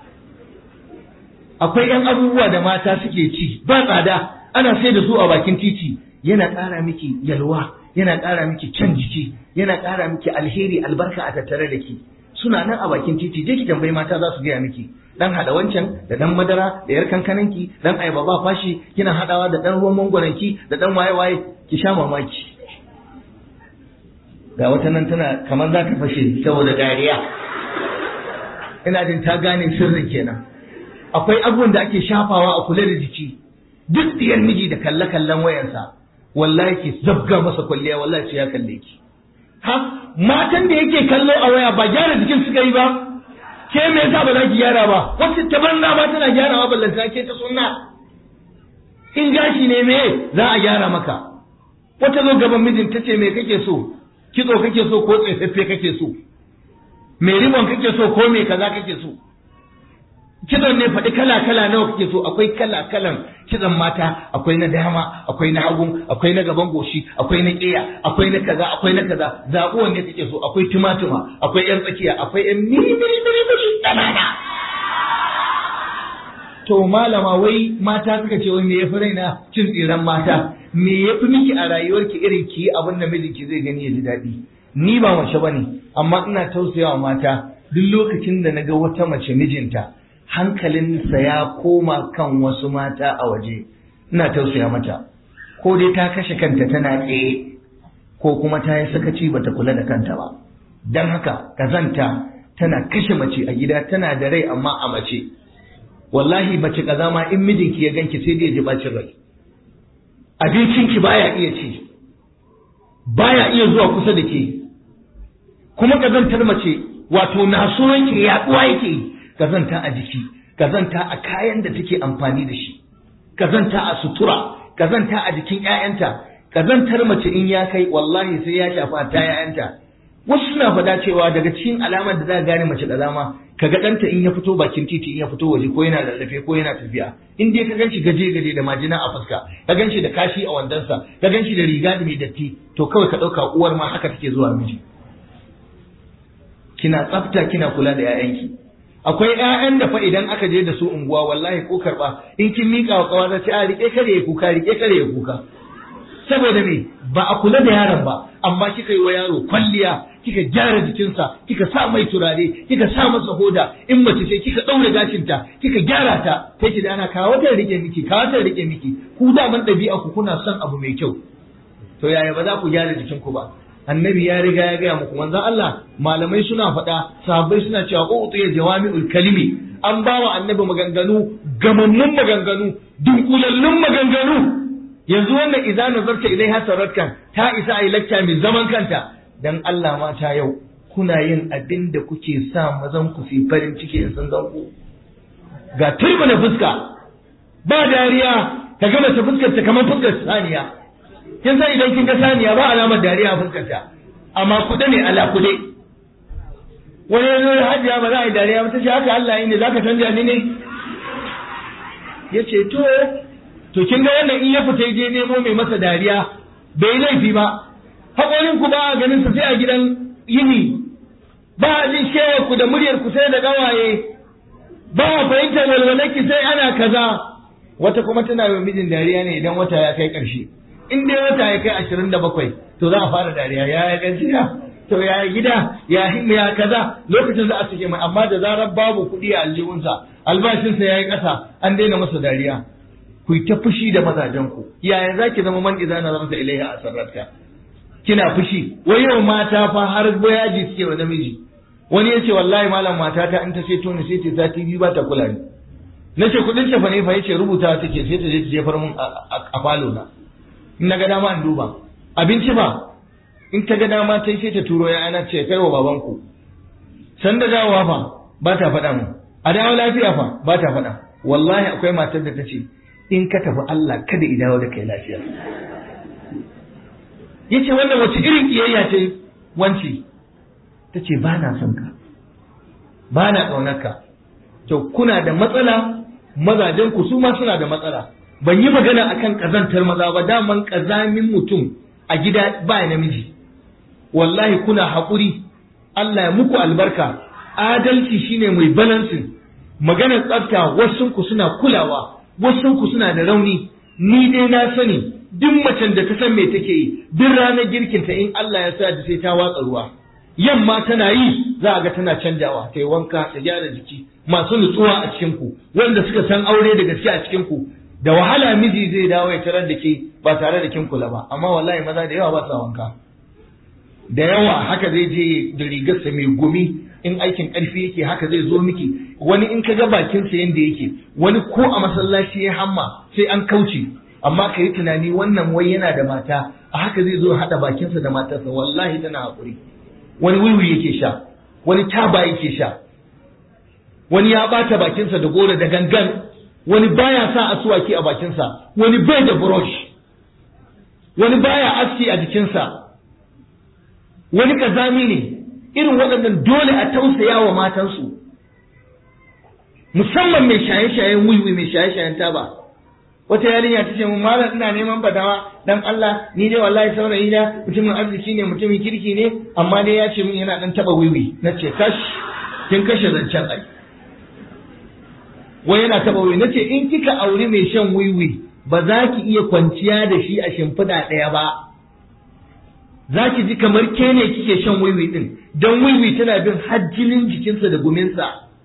Speaker 1: akwai yan abubuwa da mata suke ci ba tsada ana sai da su a bakin titi yana ƙara miki yalwa yana ƙara miki kyan jiki yana ƙara miki alheri albarka a tattare da ki suna nan a bakin titi je ki tambayi mata za su gaya miki dan hada wancan da dan madara da yar kankananki dan ayaba ba fashi kina hadawa da dan ruwan mangwaranki da dan waye waye ki sha mamaki ga wata nan tana kamar za ta fashe saboda dariya ina jin ta gane sirrin kenan akwai abubuwan da ake shafawa a kula da jiki duk diyar miji da kalle kallon wayarsa wallahi ki zabga masa kwalliya wallahi sai ya kalle ki ha matan da yake kallo a waya ba gyara jikin suka yi ba ke me yasa ba za ki gyara ba wacce ta banna ba tana gyarawa ballanta ke ta sunna in gashi ne me za a gyara maka wata zo gaban mijin ta ce me kake so kitso kake so ko tsefaffe kake so me rimon kake so ko me kaza kake so kitson ne faɗi kala kala nawa kake so akwai kala kalan kitson mata akwai na dama akwai na hagu akwai na gaban goshi akwai na ƙiya akwai na kaza akwai na kaza zaɓo wanne kake so akwai tumatuma akwai yan tsakiya akwai yan miri miri miri miri ƙanana to malama wai mata suka ce wai me yafi raina cin tsiran mata me yafi miki a rayuwarki irin ki abin da mijinki zai gani ya ji daɗi ni ba mace bane amma ina tausayawa mata duk lokacin da naga wata mace mijinta hankalinsa ya koma kan wasu mata a waje ina tausaya mata ko dai ta kashe kanta tana tsaye ko kuma ta yi sakaci bata kula da kanta ba dan haka kazanta tana kashe mace a gida tana da rai amma a mace wallahi mace kaza ma in mijinki ya ganki sai dai ya ji bacin rai abincinki baya iya ci baya iya zuwa kusa da ke kuma kazantar mace wato nasuwanki yaduwa yake kazanta a jiki kazanta a kayan da take amfani da shi kazanta a sutura kazanta a jikin ƴaƴanta kazantar mace in ya kai wallahi sai ya shafa ta ƴaƴanta wasu suna faɗa cewa daga cikin alamar da za ka gane mace kazama kaga ɗanta in ya fito bakin titi in ya fito waje ko yana rarrafe ko yana tafiya in dai ka ganshi gaje gaje da majina a fuska ka ganshi da kashi a wandonsa ka ganshi da riga da mai datti to kawai ka ɗauka uwar ma haka take zuwa miji kina tsafta kina kula da ƴaƴanki akwai ƴaƴan da fa idan aka je da su unguwa wallahi ko karba in kin mika wa kawa ta a rike kare ya kuka rike kare ya kuka saboda me ba a kula da yaron ba amma kika yi wa yaro kwalliya kika gyara jikinsa kika sa mai turare kika sa masa hoda in mace ce kika daure gashinta kika gyara ta sai ki da ana kawo ta rike miki kawo ta rike miki ku da man dabi'a ku kuna son abu mai kyau to yaya ba za ku gyara jikinku ba annabi ya riga ya gaya muku manzon Allah malamai suna faɗa sahabbai suna cewa utiya jawami'ul kalimi an bawa annabi maganganu gamammun maganganu dunkulallun maganganu yanzu wannan idza nazarta ilaiha saratkan ta isa ai lakta mai zaman kanta dan Allah mata yau kuna yin abin da kuke sa mazan ku fi farin ciki in sun gan ku ga turbina fuska ba dariya ka ga mace fuskar ta kamar fuskar saniya. Kin san idan kin ga saniya ba alamar dariya a fuskar ta, amma kuɗe ne ala kuɗe. Wani yanzu hajiya ba za a yi dariya ba, ta ce haka Allah yi ne za ka canja ni ne? Ya ce to, to kin ga wannan in ya fita ya je nemo mai masa dariya bai laifi ba. Haƙorin ku ba a ganin sa sai a gidan yini, ba a jin shewar ku da muryar ku sai da ƙawaye, ba a fahimtar walwalarki sai ana kaza. Wata kuma tana yi mijin dariya ne idan wata ya kai ƙarshe. In dai wata ya kai ashirin da bakwai to za a fara dariya, ya ya gajiya, to ya gida, ya himma, ya kaza, lokacin za a cike mai. Amma da zarar babu kuɗi a aljihunsa, albashinsa ya yi ƙasa, an daina masa dariya. Ku yi ta fushi da mazajenku, yaya za ki zama man iza na zama ilaiha a sarratka. Kina fushi, wai yau mata fa har boyaji suke wa namiji. Wani ya ce wallahi malam matata in ta ce to ni sai ta sati biyu ba ta kula ni. Na ce kuɗin cefa ne fa yace rubuta take sai ta je ta jefar mun a falo na. In na ga dama in duba. Abinci ba in ta ga dama ta sai ta turo ya ana ce kai wa babanku. San da dawowa fa ba ta faɗa mu. A dawo lafiya fa ba ta faɗa. Wallahi akwai matar da ta ce in ka tafi Allah kada i dawo da kai lafiya. Yace wannan wace irin kiyayya ce wanci? Ta ce ba na son ka, ba na ƙaunarka. To kuna da matsala, mazajen ku su ma suna da matsala. Ban yi magana akan ƙazantar maza ba, daman ƙazamin mutum a gida ba namiji. Wallahi kuna haƙuri, Allah ya muku albarka. Adalci shine mai balansin. Maganar tsafta wasunku suna kulawa, wasunku suna da rauni. Ni dai na sani duk macen da ta san me take yi, duk ranar girkinta in Allah ya sa da sai ta watsa ruwa. Yamma tana yi za a ga tana canjawa, ta yi wanka, ta gyara jiki. Masu nutsuwa a cikin ku, wanda suka san aure da gaske a cikin ku, da wahala miji zai dawo ya tarar da ke ba tare da kin kula ba. Amma wallahi maza da yawa ba sa wanka. Da yawa haka zai je da rigarsa mai gumi, in aikin ƙarfi yake haka zai zo miki. Wani in ka ga bakinsa yanda yake, wani ko a masallaci ya hamma sai an kauce. Amma ka yi tunani wannan wai yana da mata, a haka zai zo haɗa bakinsa da matarsa, wallahi tana haƙuri. Wani wiwi yake sha, wani taba yake sha, wani ya bata bakinsa da goro da gangan, wani baya sa asuwaki a bakinsa, wani bai da brush, wani baya aski a jikinsa, wani kazami ne. Irin waɗannan dole a tausaya wa matansu, musamman mai shaye-shayen wiwi, mai shaye-shayen taba. Wata yarinya ta ce mun malam ina neman fadawa dan Allah, ni dai wallahi saurayi na mutumin arziki ne, mutumin kirki ne, amma dai ya ce min yana dan taba wiwi. Nace kash kin kashe zancen ai. Wai yana taba wiwi. Nace in kika auri mai shan wiwi ba za ki iya kwanciya da shi a shimfiɗa ɗaya ba. Za ki ji kamar ke ne kike shan wiwi din, dan wiwi tana bin hajjinin jikinsa da guminsa.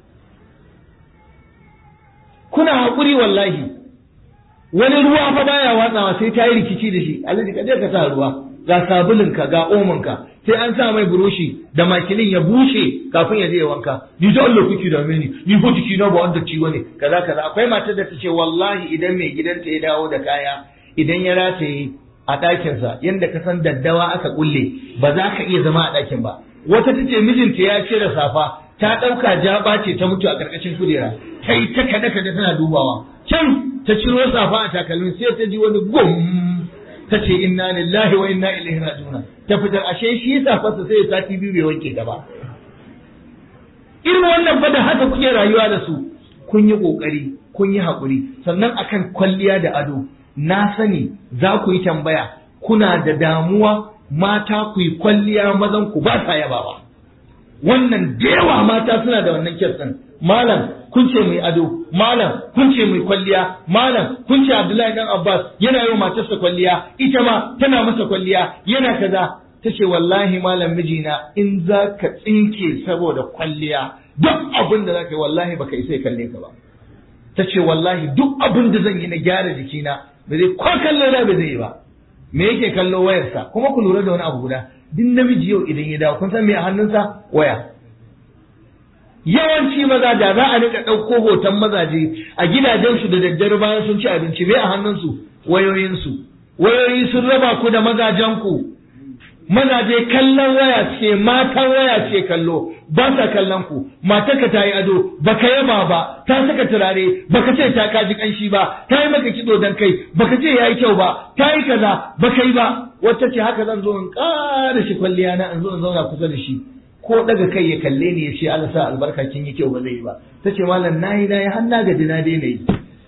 Speaker 1: Kuna haƙuri wallahi. Wani ruwa fa baya watsawa sai ta yi rikici da shi. Alhaji ka je ka sa ruwa, ga sabulunka, ga omonka, sai an sa mai buroshi da makilin ya bushe kafin ya je ya wanka. Ni da Allah kuke da mini, ni ko jiki na ba wanda ciwo ne, kaza kaza. Akwai matar da ta ce wallahi idan mai gidanta ya dawo da kaya, idan ya rataye a ɗakinsa yanda ka san daddawa aka kulle, ba za ka iya zama a ɗakin ba. Wata ta ce mijinta ya cire safa, ta ɗauka jaba ce ta mutu a ƙarƙashin kujera, ta yi ta kada kada tana dubawa. Can ta ciro safa a takalmin sai ta ji wani gum, ta ce inna lillahi wa inna ilaihi raji'un. Ta fitar ashe shi safarsa sai ya sati biyu bai wanke ta ba. Irin wannan fa da haka kuke rayuwa da su. Kun yi kokari, kun yi haƙuri. Sannan akan kwalliya da ado, na sani za ku yi tambaya, kuna da damuwa mata ku yi kwalliya mazan ku ba sa yabawa. Wannan da yawa mata suna da wannan kirsan. Malam kun ce mai ado, malam kun ce mai kwalliya, malam kun ce Abdullahi dan Abbas yana yi wa matarsa kwalliya, ita ma tana masa kwalliya, yana kaza. Ta ce wallahi malam mijina in za ka tsinke saboda kwalliya duk abin da za ka yi wallahi baka isa kalle ka ba. Ta ce wallahi duk abin da zan yi na gyara jikina ba zai ko kallo na ba zai yi ba. Me yake kallo wayarsa? Kuma ku lura da wani abu guda, duk namiji yau idan ya dawo kun san me a hannunsa? Waya. Yawanci maza da za a rika ɗauko hoton mazaje a gidajensu da daddare bayan sun ci abinci, me a hannunsu? Wayoyinsu. Wayoyi sun raba ku da mazajenku. Mazaje kallon waya ce, matan waya ce kallo. ba sa kallon ku, matarka ta yi ado baka yaba ba, ta saka turare baka ce ta kaji kanshi ba, ta yi maka kido dan kai baka ce yayi kyau ba, ta yi kaza baka yi ba. Wata ce haka zan zo in ƙara shi kwalliya na in zo in zauna kusa da shi, ko daga kai ya kalle ni ya ce Allah sa albarka kin yi kyau ba zai yi ba. Ta ce malam nayi nayi har na gaji na daina yi.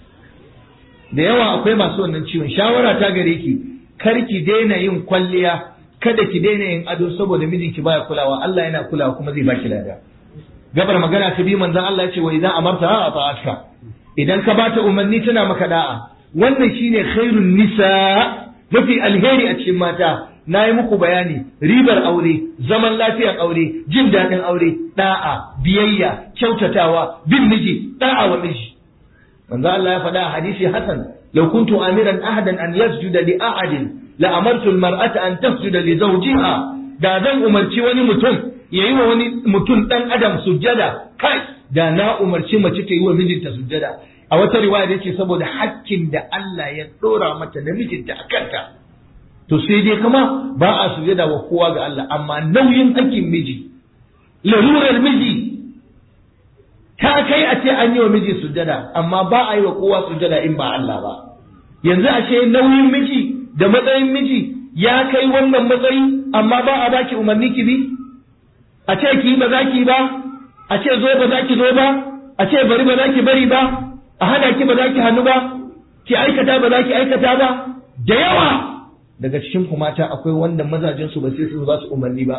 Speaker 1: Da yawa akwai masu wannan ciwon. Shawara ta gare ki, kar ki daina yin kwalliya, kada ki daina yin ado saboda mijinki baya kulawa, Allah yana kulawa kuma zai baki lada. Gabar magana ta biyu manzon Allah ya ce wa idan amarta a ta'atka, idan ka bata umarni tana maka da'a. Wannan shine khairun nisa, mafi alheri a cikin mata. Na yi muku bayani ribar aure, zaman lafiyar aure, jin daɗin aure, da'a, biyayya, kyautatawa, bin miji, da'a wa miji. manzo Allah ya faɗa a hadisi hasan, law kuntu amiran ahadan an yasjuda li ahadin la amartu al-mar'ata an tasjuda li zawjiha. Da zan umarci wani mutum yayi wa wani mutum dan adam sujjada, kai da na umarci mace ta yi wa mijinta sujjada. A wata riwaya yace saboda hakkin da Allah ya dora mata da mijinta a kanta. To sai dai kuma ba a sujjada wa kowa ga Allah, amma nauyin hakkin miji, larurar miji ta kai a ce an yi wa miji sujjada, amma ba a yi wa kowa sujjada in ba Allah ba. Yanzu ashe nauyin miji da matsayin miji ya kai wannan matsayi, amma ba a baki umarni ki bi, a ce ki ba za ki ba, a ce zo ba za ki zo ba, a ce bari ba za ki bari ba, a hana ki ba za ki hannu ba, ki aikata ba za ki aikata ba. Da yawa daga cikin ku mata akwai wanda mazajen su ba sai su ba su umarni ba.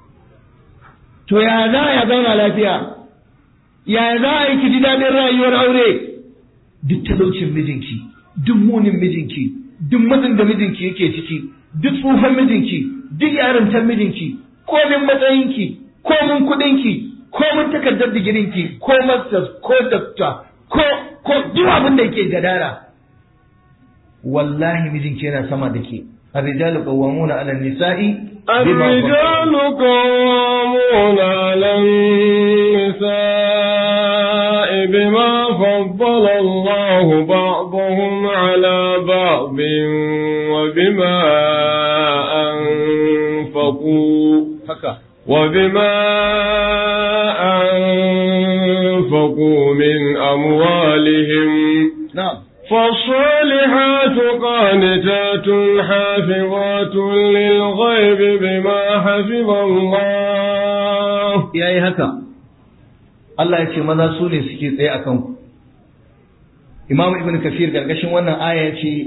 Speaker 1: To ya za ya zauna lafiya? Ya za a yi ki ji daɗin rayuwar aure? Duk talaucin mijinki, duk munin mijinki, duk matsin da mijinki yake ciki, duk tsufan mijinki, duk yarintar mijinki, komin matsayinki, komin kuɗinki, komin takardar digirinki, ko masters, ko doctor, ko ko duk abin da yake gadara. Wallahi mijinki yana sama da ke. الرجال قوامون على النساء
Speaker 2: الرجال قوامون على النساء بما فضل الله بعضهم على بعض وبما أنفقوا وبما أنفقوا من أموالهم. نعم. فالصالحات قانتات حافظات للغيب بما حفظ الله.
Speaker 1: yayi haka Allah ya ce maza su ne suke tsaye akan ku. Imam Ibn Kathir gargashin wannan aya ya ce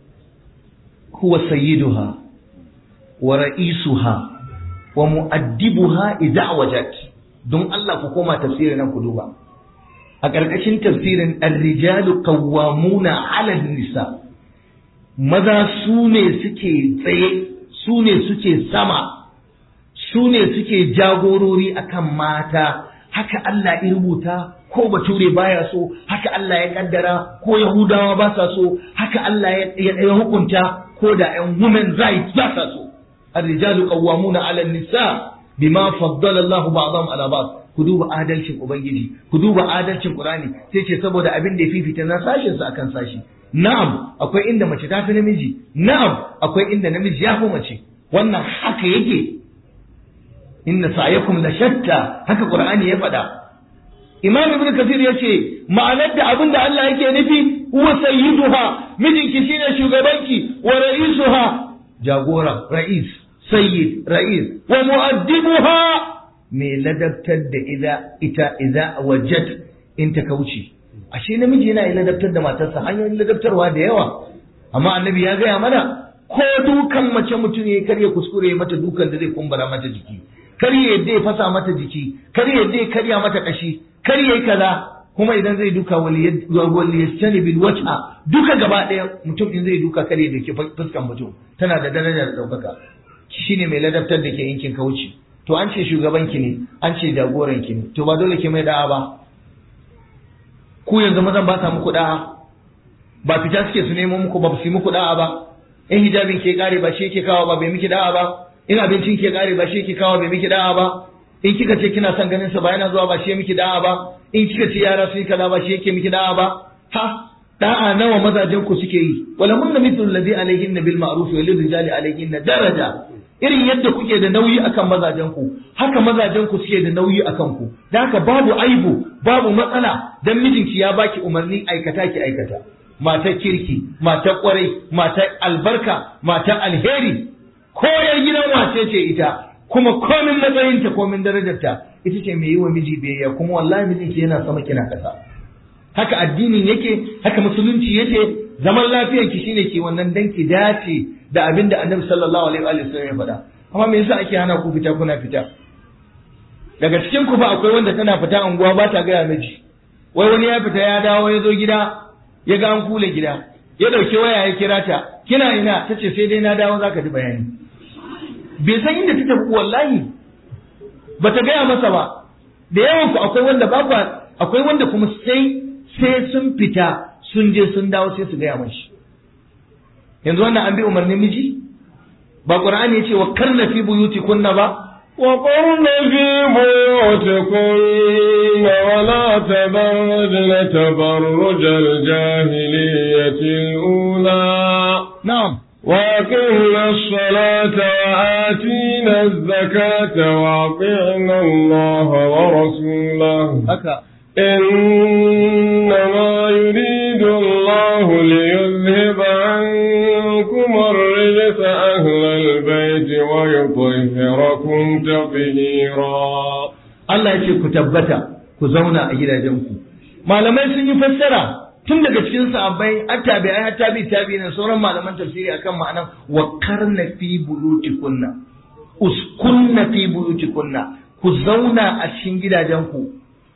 Speaker 1: huwa sayyiduha wa ra'isuha wa mu'addibuha idza wajat. Don Allah ku koma tafsirin nan ku duba. A ƙarƙashin tafsirin ar-rijalu qawwamuna 'ala an-nisa, maza su ne suke tsaye, su ne suke sama, su ne suke jagorori akan mata. Haka Allah ya rubuta, ko bature baya so, haka Allah ya kaddara, ko Yahudawa ba sa so, haka Allah ya hukunta, ko da ƴan women rights ba sa so. Ar-rijalu qawwamuna 'ala an-nisa bima faddala Allahu ba'dahum 'ala ba'd. Ku duba adalcin Ubangiji, ku duba adalcin Qur'ani, sai ce saboda abin da ya fifita na sashin sa akan sashi. Na'am, akwai inda mace ta fi namiji, na'am, akwai inda namiji ya fi mace. Wannan haka yake. Inna sa'yakum la shatta, haka Qur'ani ya faɗa. Imam Ibn Kathir ya ce ma'anar da abin da Allah yake nufi huwa sayyiduha, mijinki shine shugabanki, wa ra'isuha, jagora, ra'is, sayyid, ra'is, wa mu'addibuha, mai ladabtar da ita idza wajat in ta kauce. Ashe namiji yana ladabtar da matarsa, hanyoyin ladabtarwa da yawa, amma annabi ya gaya mana ko dukan mace mutum ya karya kuskure mata dukan da zai kumbura mata jiki, kar ya yadda ya fasa mata jiki, kar ya yadda ya karya mata kashi, kar ya yi kaza. Kuma idan zai duka wali yastani bil wajha, duka gaba ɗaya mutum in zai duka kar ya dake fuskan mutum, tana da daraja da ɗaukaka. Shine mai ladabtar da ke yankin kauce. To an ce shugabanki ne, an ce jagoranki ne, to ba dole ki mai da'a ba. Ku yanzu mazan ba sa muku da'a, ba fita suke su nemo muku ba su yi muku da'a ba. In hijabin ke kare ba shi yake kawo ba bai miki da'a ba. In abincin ke kare ba shi yake kawo bai miki da'a ba. In kika ce kina son ganin sa ba yana zuwa ba shi miki da'a ba. In kika ce yara sun kaza ba shi yake miki da'a ba. Ha, da'a nawa mazajen ku suke yi? Wala mun mithlu alladhi alayhinna bil ma'ruf wa lil rijali alayhinna daraja. irin yadda kuke da nauyi akan mazajenku haka mazajenku suke da nauyi akan ku da haka babu aibu babu matsala dan mijinki ya baki umarni aikata ki aikata matar kirki matar kwarai matar albarka matar alheri koyar gidan wace ce ita kuma komin matsayinta komin darajarta ita ce mai yi wa miji biyayya kuma wallahi mijinki yana sama kina kasa haka addinin yake haka musulunci yake zaman lafiyarki shine ki wannan dan ki dace da abin da annabi sallallahu alaihi wa sallam ya faɗa amma me yasa ake hana ku fita kuna fita daga cikin ku fa akwai wanda tana fita unguwa ba ta gaya miji wai wani ya fita ya dawo ya zo gida ya ga an kule gida ya dauki waya ya kira ta kina ina tace sai dai na dawo zaka ji bayani bai san inda ta tafi wallahi bata gaya masa ba da yawan ku akwai wanda ba akwai wanda kuma sai sai sun fita sun je sun dawo sai su gaya mashi yanzu wannan an bi umarnin miji ba qur'ani yace wa karna fi buyutikunna ba
Speaker 2: wa qarna fi buyutikunna wa la tabarrajna tabarrujal jahiliyyati ula
Speaker 1: na'am
Speaker 2: وأقمنا الصلاة وآتينا الزكاة وأطعنا الله ورسوله إنما يريد الله ليذهب عنكم الرجس أهل البيت ويطهركم تطهيرا
Speaker 1: الله يشيك تبتا كزونا أجل جنكم ما لم يسن يفسر tun daga cikin sahabbai attabi'ai hatta bi tabi'in sauran malaman tafsiri akan ma'anan wa karna fi buyutikunna uskunna fi buyutikunna ku zauna a cikin gidajenku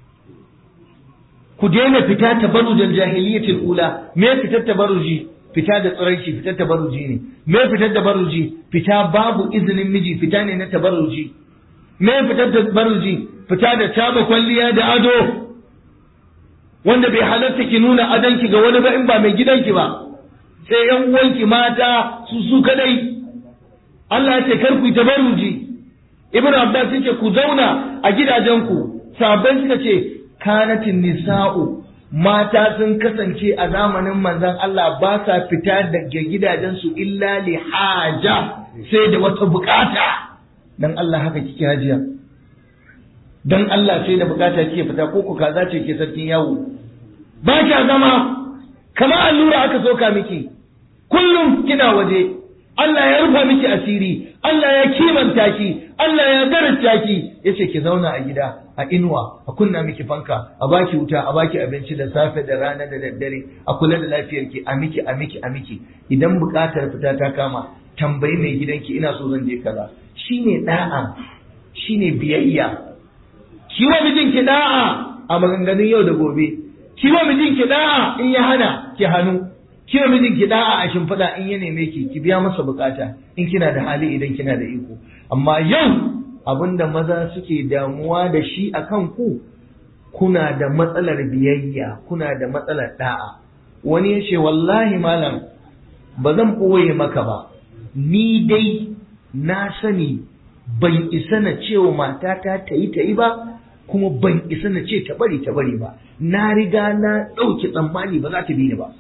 Speaker 1: ku daina fita tabarrujal jahiliyatil ula me fitar tabarruji fita da tsiraici fitar tabarruji ne me fitar tabarruji fita babu izinin miji fita ne na tabarruji me fitar tabarruji fita da taba kwalliya da ado wanda bai halatta ki nuna adanki ga wani ba in ba mai gidanki ba sai yan uwanki mata su su kadai Allah ya ce kar ku tabarruji Ibn Abbas yace ku zauna a gidajenku sahabbai suka ce kanatin nisa'u mata sun kasance a zamanin manzon Allah ba sa fita daga gidajensu illa li haja sai da wata bukata dan Allah haka kike hajiya dan Allah sai da bukata kike fita ko ku kaza ce ke sarkin yawo ba kya zama kamar allura aka soka miki kullum kina waje Allah ya rufa miki asiri Allah ya kimanta ki Allah ya daraja ki yace ki zauna a gida a inuwa a kunna miki fanka a baki wuta a baki abinci da safe da rana da daddare a kula da lafiyarki a miki a miki a miki idan bukatar fita ta kama tambayi mai gidanki ina so zan je kaza shine da'a shine biyayya ki wa mijinki da'a a maganganun yau da gobe ki wa mijinki da'a in ya hana ki hannu ki wa mijinki da'a a shimfiɗa in ya neme ki ki biya masa bukata in kina da hali idan kina da iko amma yau abinda maza suke damuwa da shi akan ku kuna da matsalar biyayya kuna da matsalar da'a wani ya ce wallahi malam ba zan ɓoye maka ba ni dai na sani ban isa na cewa matata ta yi ta yi ba kuma ban isa na ce ta bari ta bari ba na riga na ɗauki tsammani ba za ta bi ni ba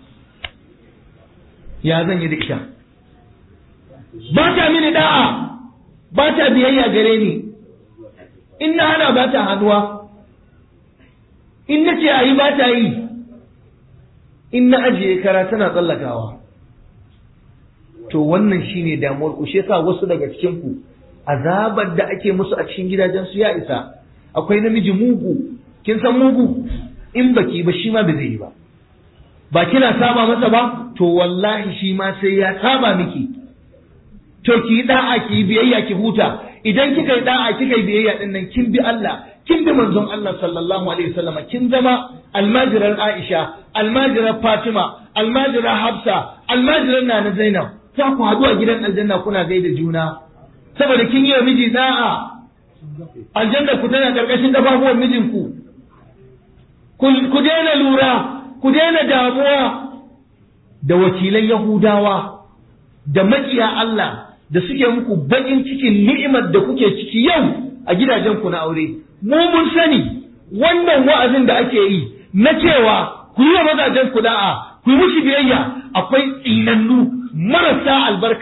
Speaker 1: ya zan yi da ita ba ta mini da'a ba ta biyayya gare ni in na hana ba ta hannuwa in na ce a yi ba ta yi in na ajiye kara tana tsallakawa to wannan shine damuwar ku shi yasa wasu daga cikin ku azabar da ake musu a cikin gidajen su ya isa akwai namiji mugu kin san mugu in baki ba shi ma ba zai yi ba ba kina saba masa ba to wallahi shi ma sai ya saba miki to ki yi da'a ki yi biyayya ki huta idan kika yi da'a kika yi biyayya din nan kin bi Allah kin bi manzon Allah sallallahu alaihi wasallam kin zama almajirar Aisha almajirar Fatima almajirar Hafsa almajirar Nana Zainab za ku haɗu a gidan aljanna kuna gaida juna saboda kin yi wa miji da'a aljanna ku tana karkashin kafafuwan mijinku ku daina lura ku daina damuwa da wakilan Yahudawa da makiya Allah da suke muku bakin cikin ni'imar da kuke ciki yau a gidajen ku na aure mu mun sani wannan wa'azin da ake yi na cewa ku yi wa mazajen ku da'a ku yi musu biyayya akwai tsinannu marasa albarka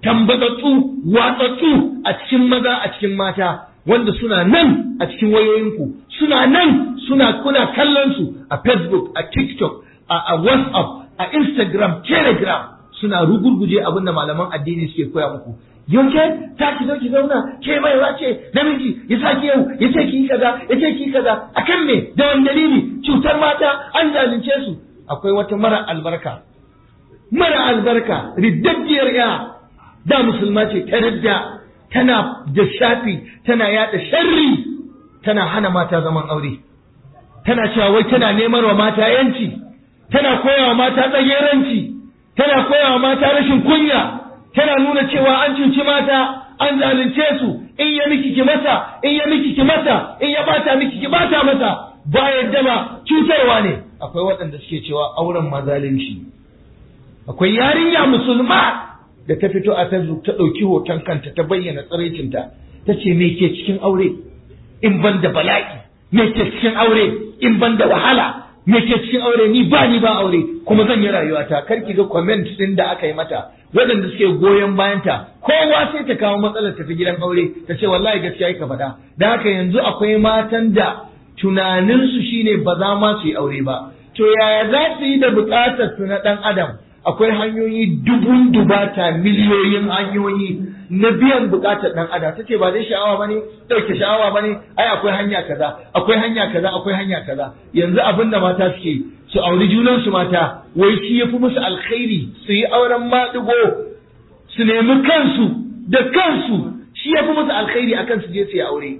Speaker 1: tambatsatsu watsatsu a cikin maza a cikin mata wanda suna nan a cikin wayoyinku, suna nan suna kuna kallon su a Facebook, a TikTok, a, a WhatsApp, a Instagram, Telegram, suna rugurguje abin da malaman addini suke koya muku. Yauke ta ki zo ki zauna ke mai wace namiji ya saki yau ya ce ki kaza ya ce ki kaza akan me da wani dalili cutar mata an zalunce su. Akwai wata mara albarka mara albarka riddajiyar ya da musulma ce ta ridda tana da shafi tana yada sharri tana hana mata zaman aure, tana cewa wai tana neman wa mata yanci, tana koyawa mata tsageranci, tana koyawa mata rashin kunya, tana nuna cewa an cuci mata, an zalunce su, in ya miki ki masa, in ya miki ki masa, in ya bata miki ki bata masa, ba yadda ba cutarwa ne. Akwai waɗanda suke cewa auren mazalunci. Akwai yarinya musulma da ta fito a Facebook ta ɗauki hoton kanta ta bayyana tsiraicinta, ta ce me ke cikin aure in ban da bala'i, me ke cikin aure in ban da wahala, me ke cikin aure ni ba ni ba aure kuma zan yi rayuwata. Kar ki ga comment din da aka yi mata waɗanda suke goyon bayanta, kowa sai ta kawo matsalar ta ta gidan aure ta ce wallahi gaskiya ka faɗa. Da haka yanzu akwai matan da tunaninsu shine ba za ma su yi aure ba. To yaya za su yi da buƙatar su na ɗan adam? Akwai hanyoyi dubun dubata miliyoyin hanyoyi na biyan buƙatar ɗan adam. Ta ce ba dai sha'awa ba ne, ɗauke sha'awa ba ne, ai akwai hanya kaza, akwai hanya kaza, akwai hanya kaza. Yanzu abin da mata suke su auri junansu mata, wai shi ya fi musu alkhairi su yi auren maɗigo, su nemi kansu da kansu, shi ya fi musu alkhairi akan su je su yi aure.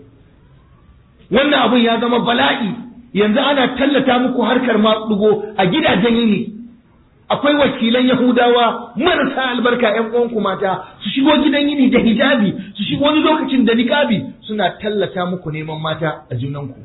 Speaker 1: Wannan abin ya zama bala'i. Yanzu ana tallata muku harkar maɗigo a gidajen yini. Akwai wakilan Yahudawa marasa albarka ƴan uwanku mata su shigo gidan yini da hijabi, su shigo wani lokacin da niqabi, suna tallata muku neman mata a junanku.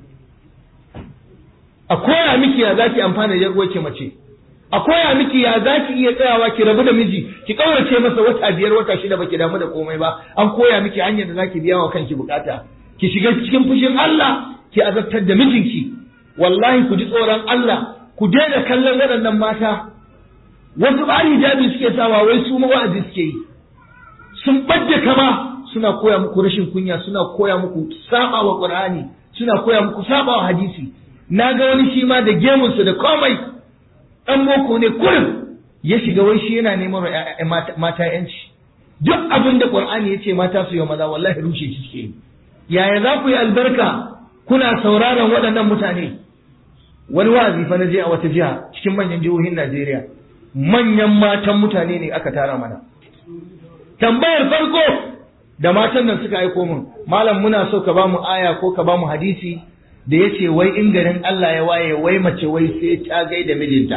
Speaker 1: A koya miki ya zaki amfana da yarwarki mace, a koya miki ya zaki iya tsayawa ki rabu da miji, ki kaurace masa wata biyar wata shida baki damu da komai ba. An koya miki hanyar da zaki biya wa kanki bukata, ki shiga cikin fushin Allah, ki azabtar da mijinki. Wallahi ku ji tsoron Allah, ku daina kallon waɗannan mata. Wasu ba hijabi suke sawa wai su wa'azi suke yi, sun ɓadda kama, suna koya muku rashin kunya, suna koya muku saba wa Qur'ani, suna koya muku saba wa hadisi. Na ga wani shi ma da gemunsa da komai, ɗan boko ne kurin ya shiga wai shi yana neman mata yanci. Duk abin da Qur'ani ya ce mata su yi maza wallahi rushe shi suke yi. Yaya za ku yi albarka kuna sauraron waɗannan mutane? Wani wa'azi fa na je a wata jiha cikin manyan jihohin Najeriya. Manyan matan mutane ne aka tara mana. Tambayar farko da matan nan suka aiko min, malam muna so ka ba mu aya ko ka ba mu hadisi da ya ce wai in garin Allah ya waye wai mace wai sai ta gaida mijinta.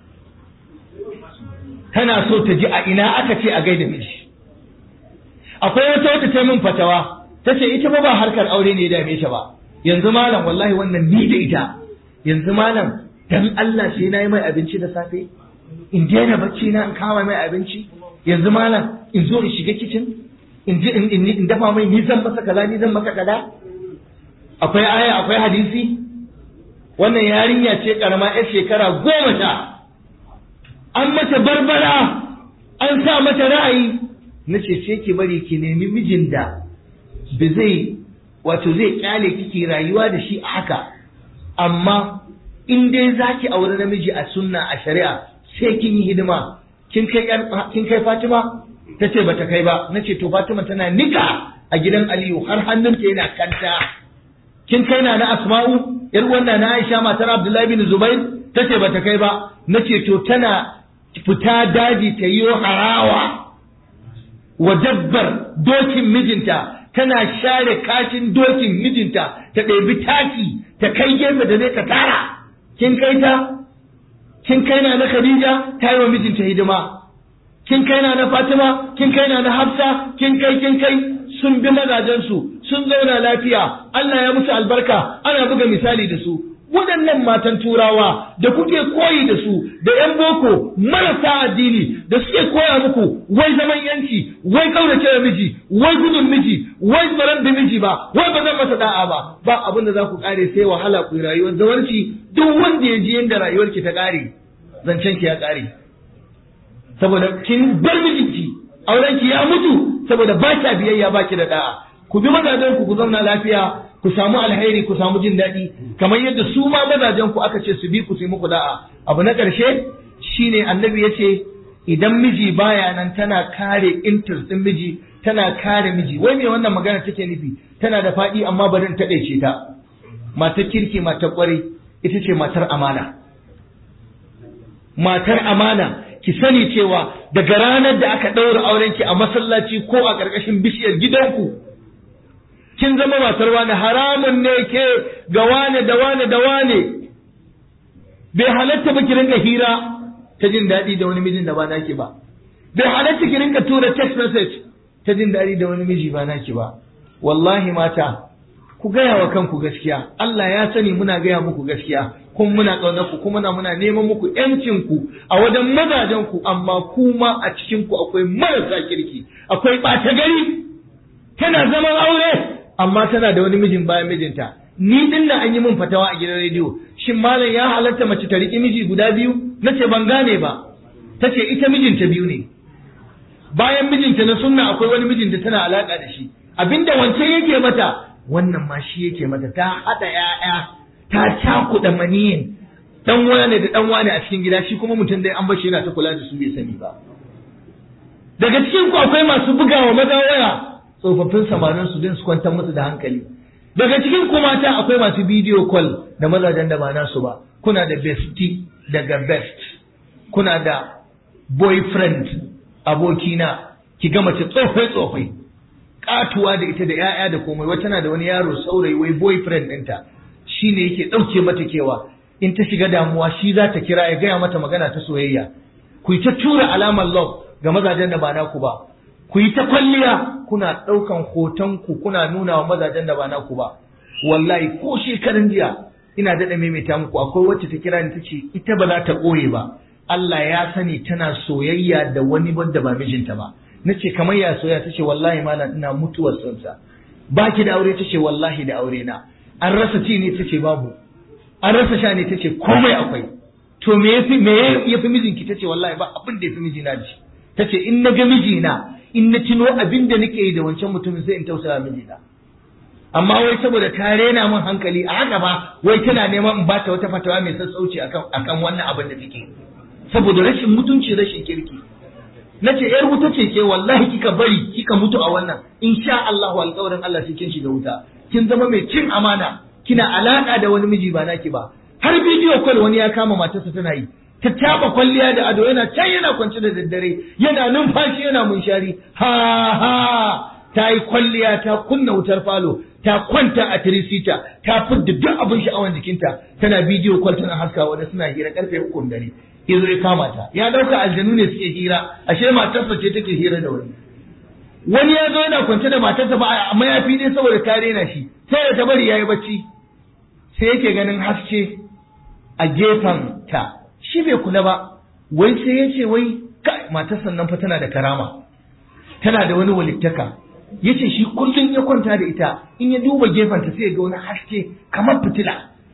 Speaker 1: Tana so ta ji a ina aka ce a gaida miji. Akwai wata wata ta min fatawa, ta ce ita ba ba harkar aure ne da dame ta ba. Yanzu malam wallahi wannan ni da ita. Yanzu malam dan Allah sai na yi mai abinci da safe. In daina bacci na in kama mai abinci, yanzu malam in zo in shiga kicin in ji in dafa mai ni zan masa kaza ni zan masa kaza. Akwai aya akwai hadisi. Wannan yarinya ce karama yar shekara goma sha, an mata barbara, an sa mata ra'ayi. Na ce sai ki bari ki nemi mijin da ba zai wato zai kyale kiki rayuwa da shi a haka, amma in dai zaki aure namiji a sunna a shari'a sai kin yi hidima. Kin kai kin kai Fatima? Tace bata kai ba. Nace to Fatima tana nika a gidan Aliyu har hannunta yana kanta. Kin kai na na Asma'u yar wannan na Aisha matar Abdullahi bin Zubair? Tace bata kai ba. Nace to tana fita daji ta yi harawa wa dabbar dokin mijinta, tana share kashin dokin mijinta, ta ɗebi taki ta kai gefe da zai ta tara. Kin kai ta? Kin kai na na Khadija ta yi wa mijinta hidima. Kin kai na na Fatima, kin kai na na Hafsa, kin kai kin kai sun bi mazajensu, sun zauna lafiya, Allah ya musu albarka, ana buga misali da su. Waɗannan matan turawa da kuke koyi da su da ‘yan boko marasa addini da suke koya muku wai zaman yanci, wai kaurace da miji, wai gudun miji, wai tsaron da miji ba, wai ba zan masa da'a ba, ba abin da za ku kare sai wahala ku rayuwar zawarci. Duk wanda ya ji yadda rayuwarki ta kare, zancen ki ya kare. Saboda kin bar mijinki aurenki ya mutu saboda ba ki biyayya ba ki da da'a. Ku bi mazajen ku ku zauna lafiya, ku samu alheri, ku samu jin daɗi, kamar yadda su ma mazajen ku aka ce su bi ku su yi muku da'a. Abu na ƙarshe shine annabi ya ce idan miji baya nan tana kare interest ɗin miji, tana kare miji. Wai me wannan magana take nufi? Tana da faɗi amma bari in taɗaice ta. Matar kirki, matar ƙwarai ita ce matar amana. Matar amana, ki sani cewa daga ranar da aka ɗaura aurenki a masallaci ko a ƙarƙashin bishiyar gidanku, kin zama matar wane. Haramun ne ke ga wane da wane da wane. Bai halatta ba ki rinka hira ta jin daɗi da wani mijin da ba naki ba. Bai halatta ki rinka tura text message ta jin daɗi da wani miji ba naki ba. Wallahi mata, ku gaya wa kanku gaskiya. Allah ya sani muna gaya muku gaskiya, kuma muna ƙaunar ku, kuma muna neman muku ƴancin ku a wajen mazajen ku, amma kuma a cikin ku akwai marasa kirki, akwai ɓata gari. Tana zaman aure amma tana da wani mijin bayan mijinta. Ni din da an yi min fatawa a gidan rediyo, shin malam ya halatta mace ta riƙi miji guda biyu? Nace ban gane ba. Tace ita mijinta biyu ne. Bayan mijinta na sunna akwai wani mijin da tana alaka da shi. Abinda wancan yake mata, wannan ma shi yake mata. Ta hada ƴaƴa, ta cakuɗa maniyin dan wane da dan wane a cikin gida, shi kuma mutum dai an bashi yana ta kula da su bai sani ba. Daga cikin ku akwai masu bugawa maza waya, tsofaffin samarin su din su kwantar musu da hankali. Daga cikin ku mata akwai masu video call da mazajen da ba nasu ba. Kuna da bestie daga best, kuna da boyfriend abokina, ki ga mace tsofai tsofai katuwa da ita da ƴaƴa da komai, wata na da wani yaro saurayi wai boyfriend ɗinta shine yake ɗauke mata kewa. In ta shiga damuwa shi za ta kira ya gaya mata magana ta soyayya. Ku yi ta tura alamar love ga mazajen da ba naku ba. Ku yi ta kwalliya kuna ɗaukan hoton ku kuna nuna wa mazajen da ba naku ba. Wallahi ko shekaran jiya ina daɗa maimaita muku, akwai wacce ta kira ni ta ce ita ba za ta ɓoye ba, Allah ya sani tana soyayya da wani wanda ba mijinta ba. Na ce kamar ya soyayya? Ta ce wallahi malam ina mutuwar sonsa. Ba ki da aure? Ta ce wallahi da aure na. An rasa ci ne? Ta ce babu. An rasa sha ne? Ta ce komai akwai. To me yafi me yafi mijinki? Ta ce wallahi ba abin da yafi mijina ji. Ta ce in na ga mijina, in na tuno abin da nake yi da wancan mutumin sai in tausaya mijina. Amma wai saboda ta rena min hankali a haka ba, wai tana neman in bata wata fatawa mai sassauci akan akan wannan abin da take, saboda rashin mutunci, rashin kirki. Nace yar wuta ce ke, wallahi kika bari kika mutu a wannan, insha Allah alƙawarin Allah sai kin shiga wuta. Kin zama mai cin amana, kina alaka da wani miji ba naki ba. Har bidiyo call wani ya kama matarsa tana yi, ta taba kwalliya da ado, yana can yana kwance da daddare, yana numfashi yana munshari, ha ha ta yi kwalliya, ta kunna wutar falo, ta kwanta a tirisita, ta fidda duk abin sha'awan jikinta, tana bidiyo kwal tana haskawa da suna hira karfe uku dare. Yazo ya kama ta, ya dauka aljanu ne suke hira, ashe matarsa ce take hira da wani. Wani ya zo yana kwance da matarsa ba a mayafi ne saboda ta rena shi, sai da ta bari yayi bacci, sai yake ganin haske a gefen ta. Shi bai kula ba, wai sai ya ce wai kai matarsa nan fa tana da karama, tana da wani walittaka. Yace shi kullum ya kwanta da ita, in ya duba gefenta sai ya ga wani haske kamar fitila.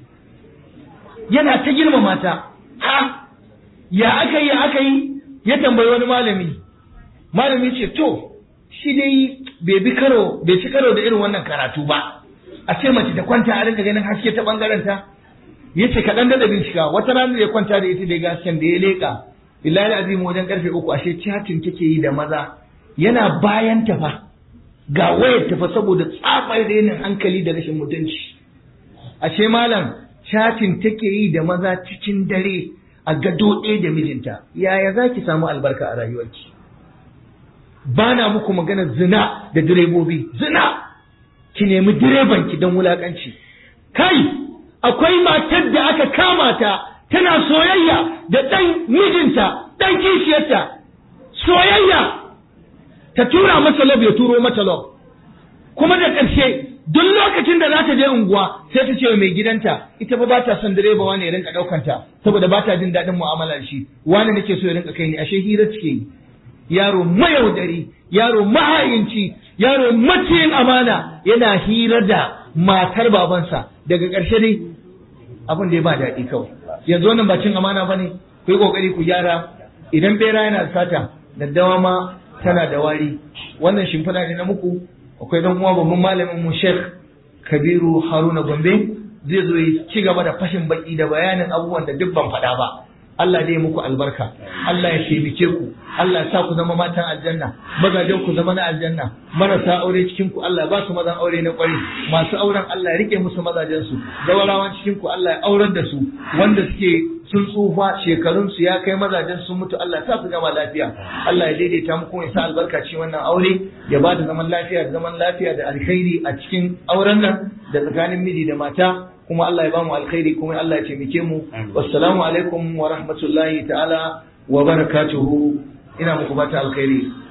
Speaker 1: Yana ta girmama ta. Ha, ya aka yi aka yi? Ya tambayi wani malami. Malami ce to shi dai bai bi karo bai ci karo da irin wannan karatu ba. A ce mace ta kwanta a rinka ganin haske ta bangaren ta. Yace kaɗan da bincika, wata rana da ya kwanta da ita da ya hasken da ya leka. Billahi azim wajen karfe uku ashe chatting take yi da maza. Yana bayan ta fa. Ga wayar tafa saboda tsafar renin hankali da rashin mutunci. Ashe malam chatting take yi da maza cikin dare a gado ɗaya da mijinta. Yaya za ki samu albarka a rayuwarki? Ba na muku magana zina da direbobi. Zina! Ki nemi direbanki don wulaƙanci. Kai! Akwai matar da aka kama ta tana soyayya da ɗan mijinta, ɗan kishiyarta. Soyayya! Ta tura masa lob ya turo mata lob. Kuma da ƙarshe duk lokacin da za ta je unguwa sai ta ce wa mai gidanta ita ba ba ta son direba wani ya rinka ɗaukanta saboda ba ta jin daɗin mu'amala da shi, wani nake so ya rinka kai ni, ashe hira suke yi. Yaro mayaudari, yaro mahayinci, yaro maciyin amana yana hira da matar babansa. Daga ƙarshe dai abin da ya ba daɗi kawai. Yanzu wannan ba cin amana ba ne? Ku yi ƙoƙari ku gyara. Idan bera yana da sata, daddawa ma tana da wari. Wannan shimfiɗa ne na muku. Akwai dan uwa babban malamin mu Sheikh Kabiru Haruna Gombe zai zo ya ci gaba da fashin baki da bayanin abubuwan da duk ban faɗa ba. Allah dai muku albarka, Allah ya taimake ku, Allah ya sa ku zama matan aljanna, mazajen ku zama na aljanna, marasa aure cikin ku Allah ba su mazan aure na kwari, masu auren Allah ya rike musu mazajen su, zawarawan cikin ku Allah ya aurar da su, wanda suke sun tsufa shekarun su ya kai mazajen sun mutu Allah ya sa su gama lafiya, Allah ya daidaita muku ya sa albarka cikin wannan aure, ya ba da zaman lafiya da zaman lafiya da alkhairi a cikin auren nan da tsakanin miji da mata. Kuma Allah ya ba mu alkhairi kuma Allah ya taimake mu. Wassalamu alaikum wa rahmatullahi ta'ala wa barakatuhu. Ina muku bata alkhairi.